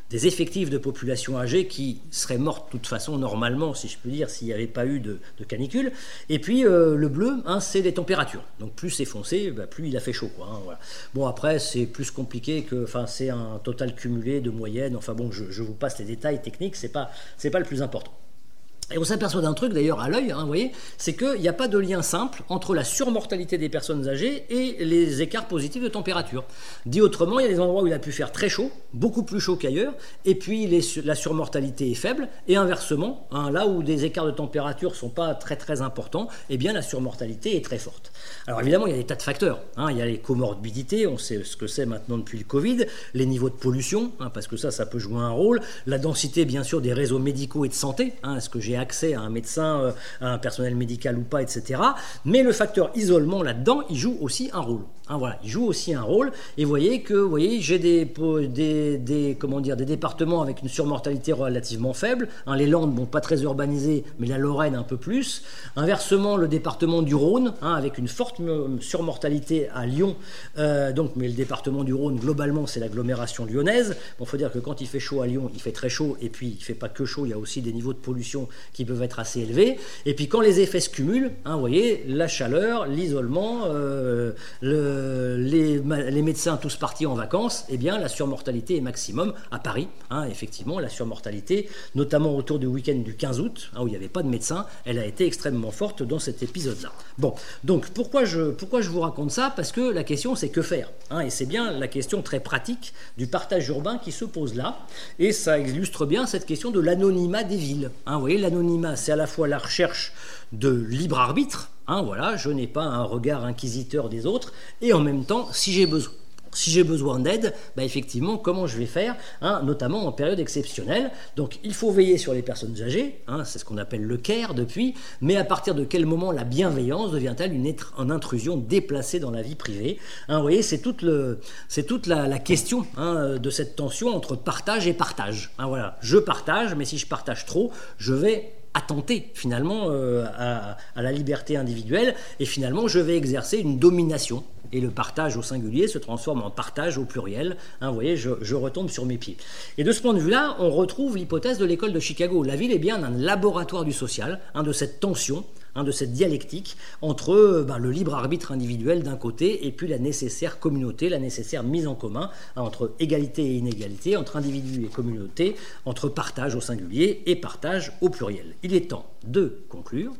des effectifs de population âgée qui seraient mortes de toute façon normalement, si je peux dire, s'il n'y avait pas eu de, de canicule. Et puis euh, le bleu, hein, c'est les températures. Donc plus c'est foncé, bah, plus il a fait chaud, quoi, hein, voilà. Bon, après, c'est plus compliqué que, enfin, c'est un total cumulé de moyenne. Enfin bon, je, je vous passe les détails techniques, c'est pas, c'est pas le plus important. Et on s'aperçoit d'un truc d'ailleurs à l'œil, hein, vous voyez, c'est qu'il n'y a pas de lien simple entre la surmortalité des personnes âgées et les écarts positifs de température. Dit autrement, il y a des endroits où il a pu faire très chaud, beaucoup plus chaud qu'ailleurs, et puis les, la surmortalité est faible, et inversement, hein, là où des écarts de température ne sont pas très très importants, eh bien la surmortalité est très forte. Alors évidemment, il y a des tas de facteurs, hein, il y a les comorbidités, on sait ce que c'est maintenant depuis le Covid, les niveaux de pollution, hein, parce que ça, ça peut jouer un rôle, la densité bien sûr des réseaux médicaux et de santé, hein, est-ce que j'ai accès à un médecin, à un personnel médical ou pas, et cetera. Mais le facteur isolement là-dedans, il joue aussi un rôle. Hein, voilà, il joue aussi un rôle. Et vous voyez que, vous voyez, j'ai des, des, des, comment dire, des départements avec une surmortalité relativement faible. Hein, les Landes, bon, pas très urbanisées, mais la Lorraine un peu plus. Inversement, le département du Rhône, hein, avec une forte surmortalité à Lyon. Euh, donc, mais le département du Rhône, globalement, c'est l'agglomération lyonnaise. Bon, faut dire que quand il fait chaud à Lyon, il fait très chaud. Et puis, il fait pas que chaud, il y a aussi des niveaux de pollution qui peuvent être assez élevés. Et puis, quand les effets se cumulent, hein, vous voyez, la chaleur, l'isolement, euh, le Les, les médecins tous partis en vacances, eh bien la surmortalité est maximum à Paris. Hein, effectivement, la surmortalité, notamment autour du week-end du quinze août, hein, où il n'y avait pas de médecin, elle a été extrêmement forte dans cet épisode-là. Bon, donc pourquoi je, pourquoi je vous raconte ça? Parce que la question, c'est que faire, hein, et c'est bien la question très pratique du partage urbain qui se pose là, et ça illustre bien cette question de l'anonymat des villes. Hein, vous voyez, l'anonymat, c'est à la fois la recherche de libre arbitre. Hein, voilà, je n'ai pas un regard inquisiteur des autres, et en même temps, si j'ai besoin, si j'ai besoin d'aide, bah effectivement, comment je vais faire, hein, notamment en période exceptionnelle. Donc, il faut veiller sur les personnes âgées, hein, c'est ce qu'on appelle le care depuis, mais à partir de quel moment la bienveillance devient-elle une, une intrusion déplacée dans la vie privée? Hein, vous voyez, c'est toute, le, c'est toute la, la question, hein, de cette tension entre partage et partage. Hein, voilà, je partage, mais si je partage trop, je vais attenter finalement euh, à, à la liberté individuelle, et finalement je vais exercer une domination, et le partage au singulier se transforme en partage au pluriel. Hein, vous voyez, je, je retombe sur mes pieds. Et de ce point de vue-là, on retrouve l'hypothèse de l'école de Chicago. La ville est bien un laboratoire du social, hein, de cette tension, hein, de cette dialectique entre ben, le libre arbitre individuel d'un côté et puis la nécessaire communauté, la nécessaire mise en commun, hein, entre égalité et inégalité, entre individu et communauté, entre partage au singulier et partage au pluriel. Il est temps de conclure.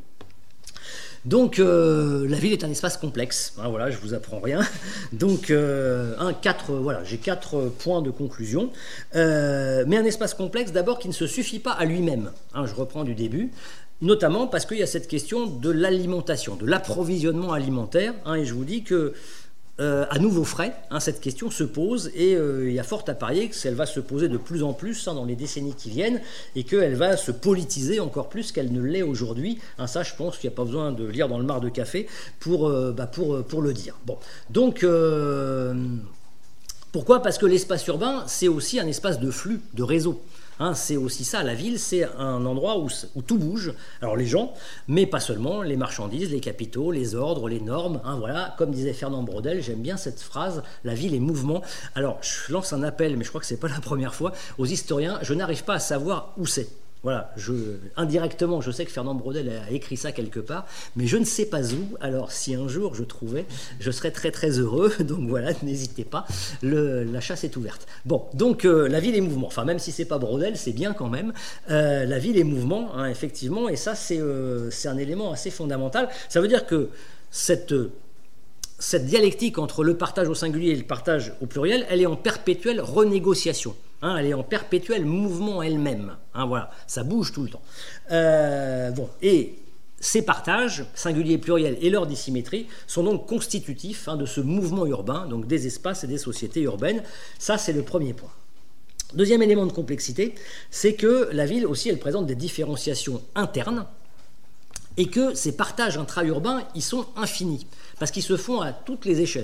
Donc, euh, la ville est un espace complexe. Hein, voilà, je vous apprends rien. Donc, euh, un, quatre, voilà, j'ai quatre points de conclusion. Euh, mais un espace complexe, d'abord, qui ne se suffit pas à lui-même. Hein, je reprends du début. Notamment parce qu'il y a cette question de l'alimentation, de l'approvisionnement alimentaire. Hein, et je vous dis que Euh, à nouveau frais, hein, cette question se pose, et euh, il y a fort à parier qu'elle va se poser de plus en plus, hein, dans les décennies qui viennent, et qu'elle va se politiser encore plus qu'elle ne l'est aujourd'hui. Hein, ça, je pense qu'il n'y a pas besoin de lire dans le mar de café pour, euh, bah, pour, pour le dire. Bon, donc euh, pourquoi? Parce que l'espace urbain, c'est aussi un espace de flux, de réseau. Hein, c'est aussi ça, la ville, c'est un endroit où, où tout bouge. Alors les gens, mais pas seulement, les marchandises, les capitaux, les ordres, les normes. Hein, voilà, comme disait Fernand Braudel, j'aime bien cette phrase, la ville est mouvement. Alors je lance un appel, mais je crois que c'est pas la première fois, aux historiens, je n'arrive pas à savoir où c'est. Voilà, je, indirectement, je sais que Fernand Braudel a écrit ça quelque part, mais je ne sais pas où. Alors, si un jour je trouvais, je serais très très heureux. Donc voilà, n'hésitez pas, le, la chasse est ouverte. Bon, donc euh, la ville est mouvement. Enfin, même si c'est pas Braudel, c'est bien quand même. Euh, la ville est mouvement, hein, effectivement, et ça, c'est euh, c'est un élément assez fondamental. Ça veut dire que cette cette dialectique entre le partage au singulier et le partage au pluriel, elle est en perpétuelle renégociation. Hein, elle est en perpétuel mouvement elle-même. Hein, voilà, ça bouge tout le temps. Euh, bon, et ces partages, singuliers et pluriels, et leur dissymétrie, sont donc constitutifs, hein, de ce mouvement urbain, donc des espaces et des sociétés urbaines. Ça, c'est le premier point. Deuxième élément de complexité, c'est que la ville aussi, elle présente des différenciations internes, et que ces partages intra-urbains, ils sont infinis, parce qu'ils se font à toutes les échelles.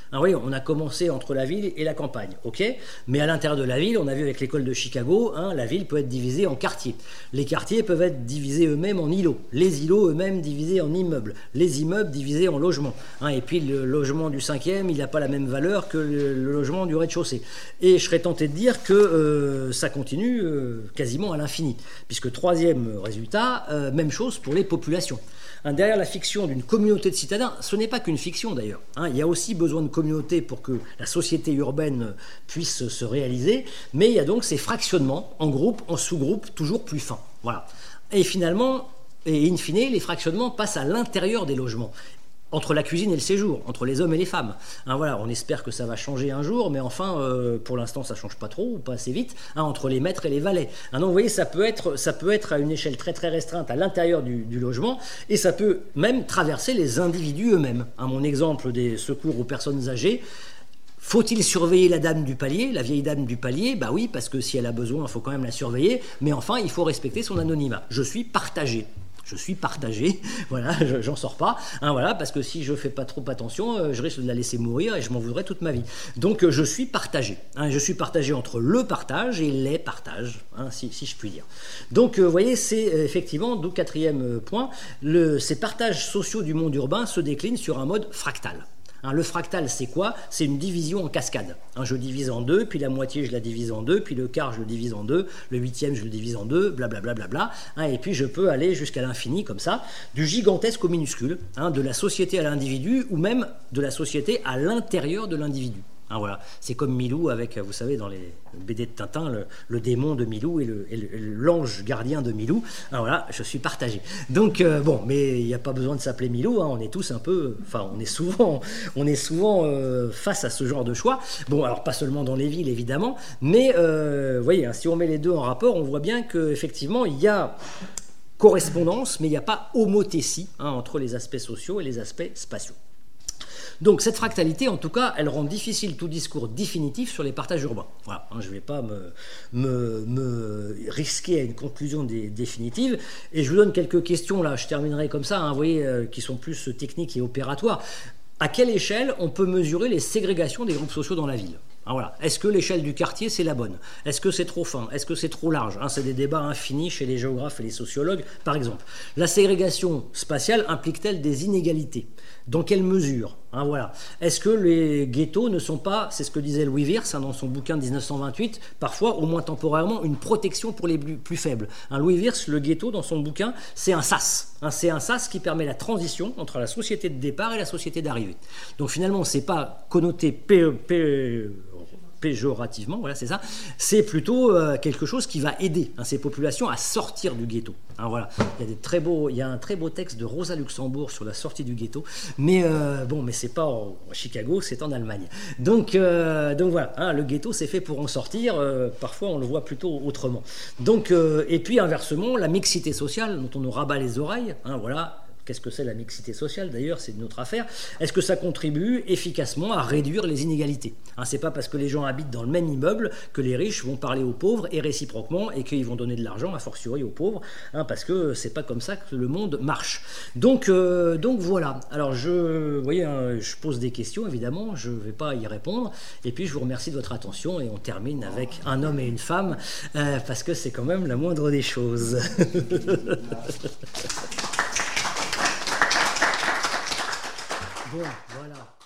Alors oui, on a commencé entre la ville et la campagne, ok. Mais à l'intérieur de la ville, on a vu avec l'école de Chicago, hein, la ville peut être divisée en quartiers. Les quartiers peuvent être divisés eux-mêmes en îlots. Les îlots eux-mêmes divisés en immeubles. Les immeubles divisés en logements. Hein, et puis le logement du cinquième, il n'a pas la même valeur que le, le logement du rez-de-chaussée. Et je serais tenté de dire que euh, ça continue euh, quasiment à l'infini. Puisque troisième résultat, euh, même chose pour les populations. Hein, derrière la fiction d'une communauté de citadins, ce n'est pas qu'une fiction d'ailleurs. Hein, il y a aussi besoin de communautés pour que la société urbaine puisse se réaliser, mais il y a donc ces fractionnements en groupes, en sous-groupes, toujours plus fins. Voilà. Et finalement, et in fine, les fractionnements passent à l'intérieur des logements. Entre la cuisine et le séjour, entre les hommes et les femmes. Hein, voilà, on espère que ça va changer un jour, mais enfin, euh, pour l'instant, ça ne change pas trop, ou pas assez vite, hein, entre les maîtres et les valets. Hein, donc, vous voyez, ça peut, être, ça peut être à une échelle très très restreinte à l'intérieur du, du logement, et ça peut même traverser les individus eux-mêmes. Hein, mon exemple des secours aux personnes âgées, faut-il surveiller la dame du palier, la vieille dame du palier? Bah oui, parce que si elle a besoin, il faut quand même la surveiller, mais enfin, il faut respecter son anonymat. Je suis partagé. Je suis partagé, voilà, j'en sors pas, hein, voilà, parce que si je fais pas trop attention, euh, je risque de la laisser mourir et je m'en voudrais toute ma vie. Donc euh, je suis partagé, hein, je suis partagé entre le partage et les partages, hein, si, si je puis dire. Donc euh, vous voyez, c'est euh, effectivement, d'où quatrième euh, point, le, ces partages sociaux du monde urbain se déclinent sur un mode fractal. Hein, le fractal, c'est quoi? C'est une division en cascade. Hein, je divise en deux, puis la moitié, je la divise en deux, puis le quart, je le divise en deux, le huitième, je le divise en deux, blablabla. Bla, bla, bla, hein, et puis je peux aller jusqu'à l'infini, comme ça, du gigantesque au minuscule, hein, de la société à l'individu, ou même de la société à l'intérieur de l'individu. Hein, voilà. C'est comme Milou avec, vous savez, dans les B D de Tintin, le, le démon de Milou et, le, et, le, et l'ange gardien de Milou. Hein, voilà, je suis partagé. Donc, euh, bon, mais il n'y a pas besoin de s'appeler Milou, hein, on est tous un peu, enfin, on est souvent, on est souvent euh, face à ce genre de choix. Bon, alors pas seulement dans les villes, évidemment, mais, euh, vous voyez, hein, si on met les deux en rapport, on voit bien qu'effectivement, il y a correspondance, mais il n'y a pas homothétie, hein, entre les aspects sociaux et les aspects spatiaux. Donc cette fractalité, en tout cas, elle rend difficile tout discours définitif sur les partages urbains. Voilà, hein, je ne vais pas me, me, me risquer à une conclusion des, définitive. Et je vous donne quelques questions, là, je terminerai comme ça, hein, vous voyez, euh, qui sont plus techniques et opératoires. À quelle échelle on peut mesurer les ségrégations des groupes sociaux dans la ville? Ah, voilà. Est-ce que l'échelle du quartier, c'est la bonne? Est-ce que c'est trop fin? Est-ce que c'est trop large? Hein, c'est des débats infinis chez les géographes et les sociologues, par exemple. La ségrégation spatiale implique-t-elle des inégalités? Dans quelle mesure? Hein, voilà. Est-ce que les ghettos ne sont pas, c'est ce que disait Louis Wirs hein, dans son bouquin de mille neuf cent vingt-huit, parfois, au moins temporairement, une protection pour les plus, plus faibles? Hein, Louis Wirs, le ghetto, dans son bouquin, c'est un sas. Hein, c'est un sas qui permet la transition entre la société de départ et la société d'arrivée. Donc finalement, c'est pas connoté P, P, péjorativement, voilà, c'est ça. C'est plutôt euh, quelque chose qui va aider hein, ces populations à sortir du ghetto. Hein, voilà. Il y a des très beaux, il y a un très beau texte de Rosa Luxembourg sur la sortie du ghetto, mais euh, bon, mais c'est pas en Chicago, c'est en Allemagne. Donc, euh, donc voilà, hein, le ghetto c'est fait pour en sortir. Euh, parfois, on le voit plutôt autrement. Donc, euh, et puis inversement, la mixité sociale dont on nous rabat les oreilles, hein, voilà. Qu'est-ce que c'est la mixité sociale d'ailleurs? C'est une autre affaire. Est-ce que ça contribue efficacement à réduire les inégalités? Hein, c'est pas parce que les gens habitent dans le même immeuble que les riches vont parler aux pauvres et réciproquement et qu'ils vont donner de l'argent a fortiori aux pauvres, hein, parce que c'est pas comme ça que le monde marche. Donc, euh, donc voilà. Alors je, vous voyez, hein, je pose des questions évidemment, je vais pas y répondre. Et puis je vous remercie de votre attention et on termine avec un homme et une femme euh, parce que c'est quand même la moindre des choses. Bon, voilà.